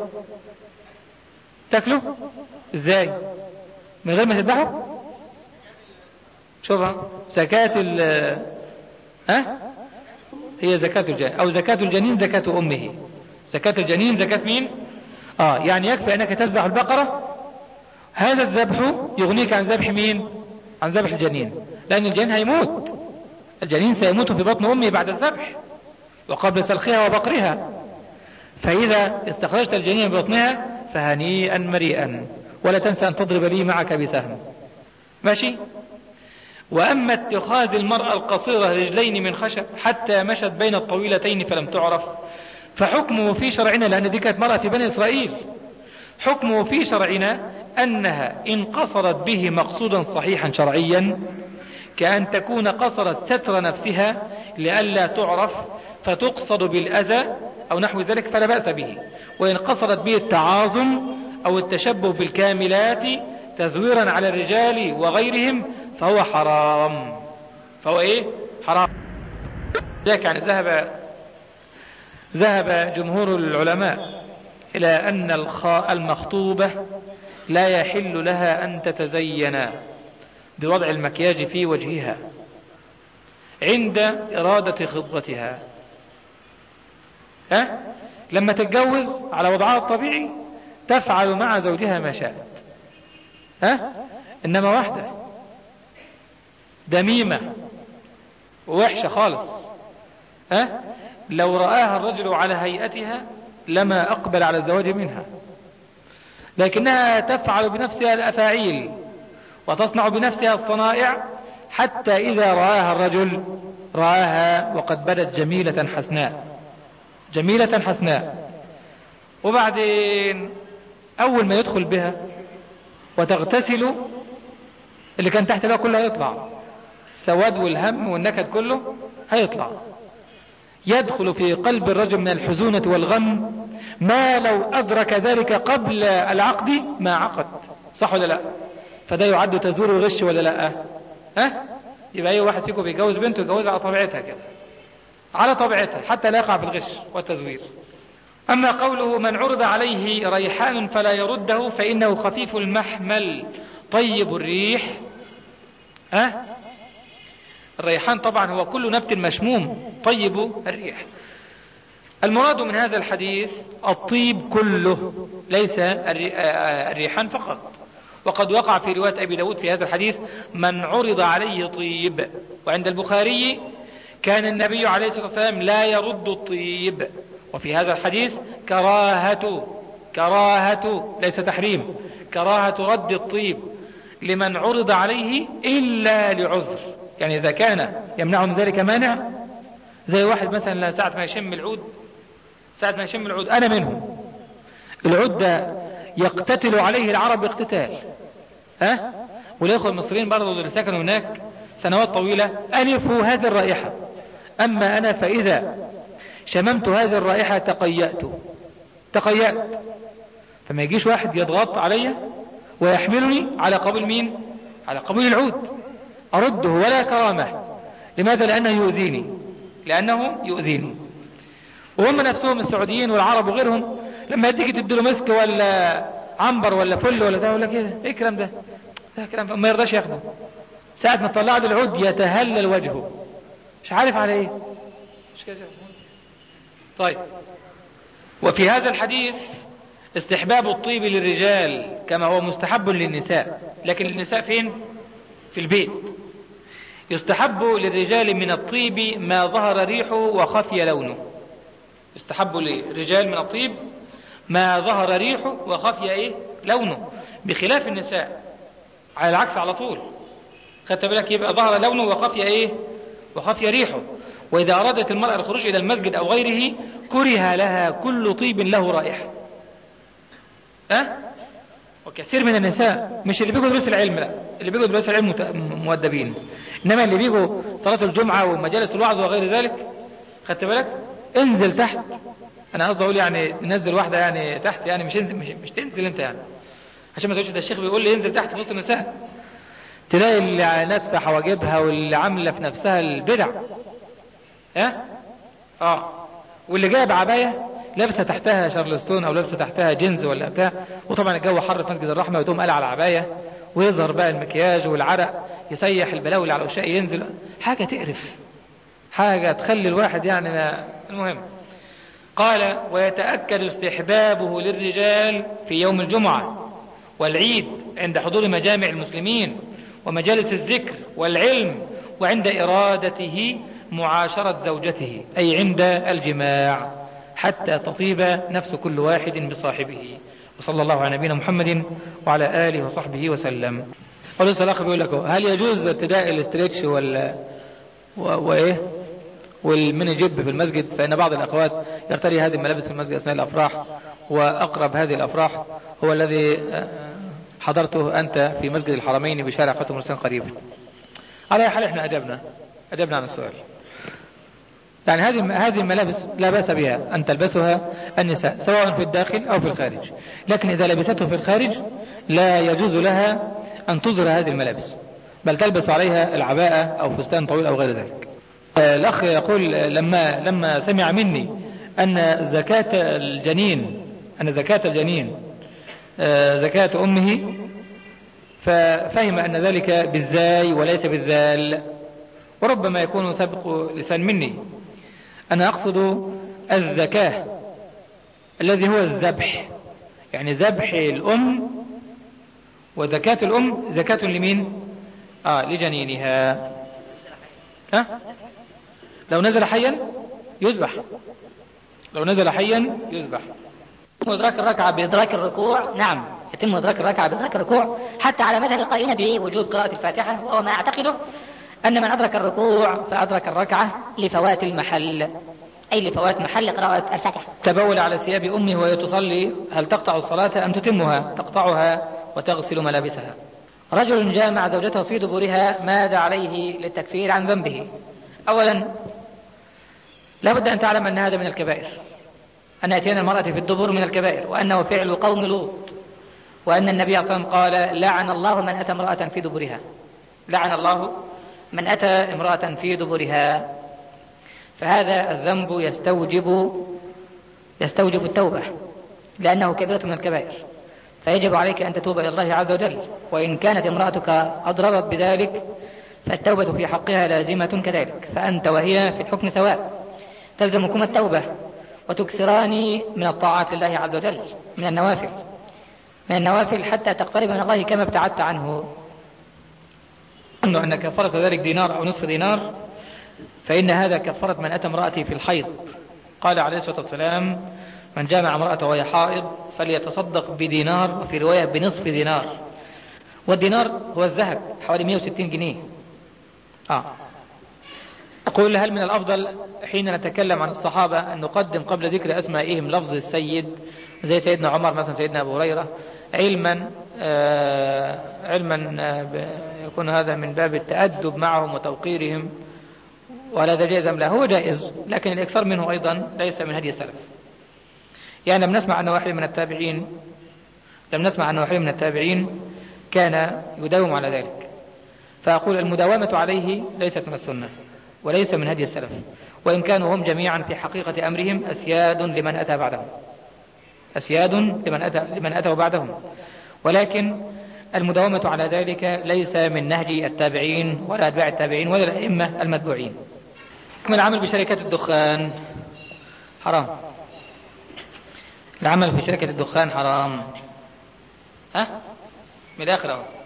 تاكله إزاي؟ من غير ما تذبحه؟ شوفها زكاة هي زكاة الجنين، أو زكاة الجنين زكاة أمه. زكاة الجنين زكاة مين؟ يعني يكفي أنك تذبح البقرة، هذا الذبح يغنيك عن ذبح مين؟ عن ذبح الجنين، لأن الجنين هيموت، الجنين سيموت في بطن أمه بعد الذبح وقبل سلخها وبقرها. فإذا استخرجت الجنين ببطنها فهنيئا مريئا، ولا تنسى أن تضرب لي معك بسهم، ماشي؟ وأما اتخاذ المرأة القصيرة رجلين من خشب حتى مشت بين الطويلتين فلم تعرف، فحكمه في شرعنا، لأن دي كانت مرأة في بني إسرائيل، حكمه في شرعنا أنها إن قصرت به مقصودا صحيحا شرعيا، كأن تكون قصرت ستر نفسها لئلا تعرف فتقصد بالأذى أو نحو ذلك فلا بأس به، وإن قصرت به التعاظم أو التشبه بالكاملات تزويرا على الرجال وغيرهم فهو حرام، فهو حرام. ذلك يعني ذهب جمهور العلماء إلى أن المخطوبة لا يحل لها أن تتزين بوضع المكياج في وجهها عند إرادة خطبتها. لما تتجوز على وضعها الطبيعي تفعل مع زوجها ما شاءت، إنما واحدة دميمة ووحشة خالص، لو رآها الرجل على هيئتها لما أقبل على الزواج منها، لكنها تفعل بنفسها الأفاعيل وتصنع بنفسها الصنائع حتى إذا رآها الرجل رآها وقد بدت جميلة حسناء، جميلة حسناء. وبعدين أول ما يدخل بها وتغتسل اللي كان تحت بها كله هيطلع، السواد والهم والنكد كله هيطلع. يدخل في قلب الرجل من الحزونة والغم ما لو أدرك ذلك قبل العقد ما عقد، صح ولا لا؟ فده يعد تزوير وغش ولا لا؟ يبقى أي واحد فيكم بيجوز بنته يجوزها على طبيعتها كده، على طبيعتها، حتى لا يقع في الغش والتزوير. أما قوله من عرض عليه ريحان فلا يرده فإنه خفيف المحمل طيب الريح. الريحان طبعا هو كل نبت مشموم طيب الريح. المراد من هذا الحديث الطيب كله، ليس الريحان فقط. وقد وقع في رواية أبي داود في هذا الحديث من عرض عليه طيب، وعند البخاري كان النبي عليه الصلاة والسلام لا يرد الطيب. وفي هذا الحديث كراهة ليس تحريم، كراهة رد الطيب لمن عرض عليه إلا لعذر. يعني إذا كان يمنع من ذلك مانع، زي واحد مثلا ساعة ما يشم العود أنا منه، العود ده يقتتل عليه العرب اقتتال، والإخوة المصريين برضو اللي سكنوا هناك سنوات طويلة ألفوا هذه الرائحة. أما أنا فإذا شممت هذه الرائحة تقيأت. فما يجيش واحد يضغط علي ويحملني على قبول مين؟ على قبول العود، أرده ولا كرامة. لماذا؟ لأنه يؤذيني. وهم نفسهم السعوديين والعرب وغيرهم لما تيجي تديله مسك ولا عنبر ولا فل ولا ده ولا كده، ايه الكلام ده كلام ما يرضاش ياخده. ساعة ما طلع له العود يتهلل وجهه، مش عارف على ايه. طيب، وفي هذا الحديث استحباب الطيب للرجال كما هو مستحب للنساء، لكن النساء فين؟ في البيت. يستحب للرجال من الطيب ما ظهر ريحه وخفي لونه. يستحب للرجال من الطيب ما ظهر ريحه وخفي لونه، بخلاف النساء على العكس على طول. خدت بالك؟ يبقى ظهر لونه وخفي ريحه. وإذا أرادت المرأة الخروج إلى المسجد أو غيره كره لها كل طيب له رائحة. وكثير من النساء مش اللي بيجوا دروس العلم، لا، اللي بيجوا دروس العلم مؤدبين، إنما اللي بيجوا صلاة الجمعة ومجالس الوعظ وغير ذلك، خدت بالك؟ انزل تحت. أنا قصدي أقول يعني ننزل واحدة يعني تحت، يعني مش تنزل أنت، يعني عشان ما تقولش ده الشيخ بيقول لي انزل تحت في وسط النساء. تلاقي اللي ناتفة حواجبها واللي عاملة في نفسها البدع، واللي جايب عباية لابسه تحتها شارلستون او لابسه تحتها جينز ولا بتاع، وطبعا الجو حر في مسجد الرحمه وتقوم قلع على العبايه ويظهر بقى المكياج والعرق يسيح البلاوي اللي على الوشاء ينزل. حاجه تقرف، حاجه تخلي الواحد يعني المهم. قال ويتأكد استحبابه للرجال في يوم الجمعة والعيد عند حضور مجامع المسلمين ومجالس الذكر والعلم، وعند إرادته معاشرة زوجته أي عند الجماع، حتى تطيب نفس كل واحد بصاحبه. وصلى الله على نبينا محمد وعلى آله وصحبه وسلم. ولسه الأخ بيقول لك هل يجوز ارتداء الاستريتش والميني جيب في المسجد؟ فإن بعض الأخوات يرتدي هذه الملابس في المسجد أثناء الأفراح، وأقرب هذه الأفراح هو الذي حضرته أنت في مسجد الحرمين بشارع ختم مرسان قريبا. على حال احنا أجبنا عن السؤال. يعني هذه الملابس لا بأس بها أن تلبسها النساء سواء في الداخل أو في الخارج، لكن إذا لبسته في الخارج لا يجوز لها أن تظهر هذه الملابس، بل تلبس عليها العباءة أو فستان طويل أو غير ذلك. الأخ يقول لما سمع مني أن زكاة الجنين زكاة أمه، ففهم أن ذلك بالزاي وليس بالذال، وربما يكون سبق لسان مني. أنا أقصد الزكاة الذي هو الذبح، يعني ذبح الأم، وزكاة الأم زكاة لمين؟ لجنينها. لو نزل حيا يذبح، وإدراك الركعة بإدراك الركوع، نعم يتم إدراك الركعة بإدراك الركوع، حتى على مذهب القائلين بوجوب قراءة الفاتحة، وهو ما أعتقده أن من أدرك الركوع فأدرك الركعة لفوات المحل، أي لفوات محل قراءة الفاتحة. تبول على ثياب أمه وهي تصلي، هل تقطع الصلاة أم تتمها؟ تقطعها وتغسل ملابسها. رجل جامع زوجته في دبرها، ماذا عليه للتكفير عن ذنبه؟ أولا لا بد أن تعلم أن هذا من الكبائر، أن أتينا المرأة في الدبر من الكبائر، وأنه فعل قوم لوط، وأن النبي صلى الله عليه وسلم قال لعن الله من أتى امرأة في دبرها، لعن الله من أتى امرأة في دبرها. فهذا الذنب يستوجب التوبة، لأنه كبيرة من الكبائر، فيجب عليك أن تتوب إلى الله عز وجل. وإن كانت امرأتك أضررت بذلك فالتوبة في حقها لازمة كذلك، فأنت وهي في الحكم سواء، تلزمكم التوبة وتكثران من الطاعات لله عز وجل، من النوافل حتى تقترب من الله كما ابتعدت عنه. أن كفارة ذلك دينار أو نصف دينار، فإن هذا كفارة من أتى امرأته في الحيض. قال عليه الصلاة والسلام من جامع امرأته وهي حائض فليتصدق بدينار، وفي رواية بنصف دينار، والدينار هو الذهب حوالي 160 جنيه. أقول هل من الأفضل حين نتكلم عن الصحابة أن نقدم قبل ذكر أسمائهم لفظ السيد، زي سيدنا عمر مثلا، سيدنا أبو هريرة، علما يكون هذا من باب التأدب معهم وتوقيرهم، ولا ذا جائز أم لا؟ هو جائز، لكن الإكثار منه أيضا ليس من هدي السلف. يعني لم نسمع أن واحد من التابعين كان يداوم على ذلك. فأقول المداومة عليه ليست من السنة وليس من هدي السلف، وإن كانوا هم جميعا في حقيقة أمرهم أسياد لمن أتى بعدهم، ولكن المداومة على ذلك ليس من نهج التابعين ولا أتباع التابعين ولا الأئمة المتبوعين. من العمل بشركة الدخان حرام، العمل في شركة الدخان حرام. من الآخر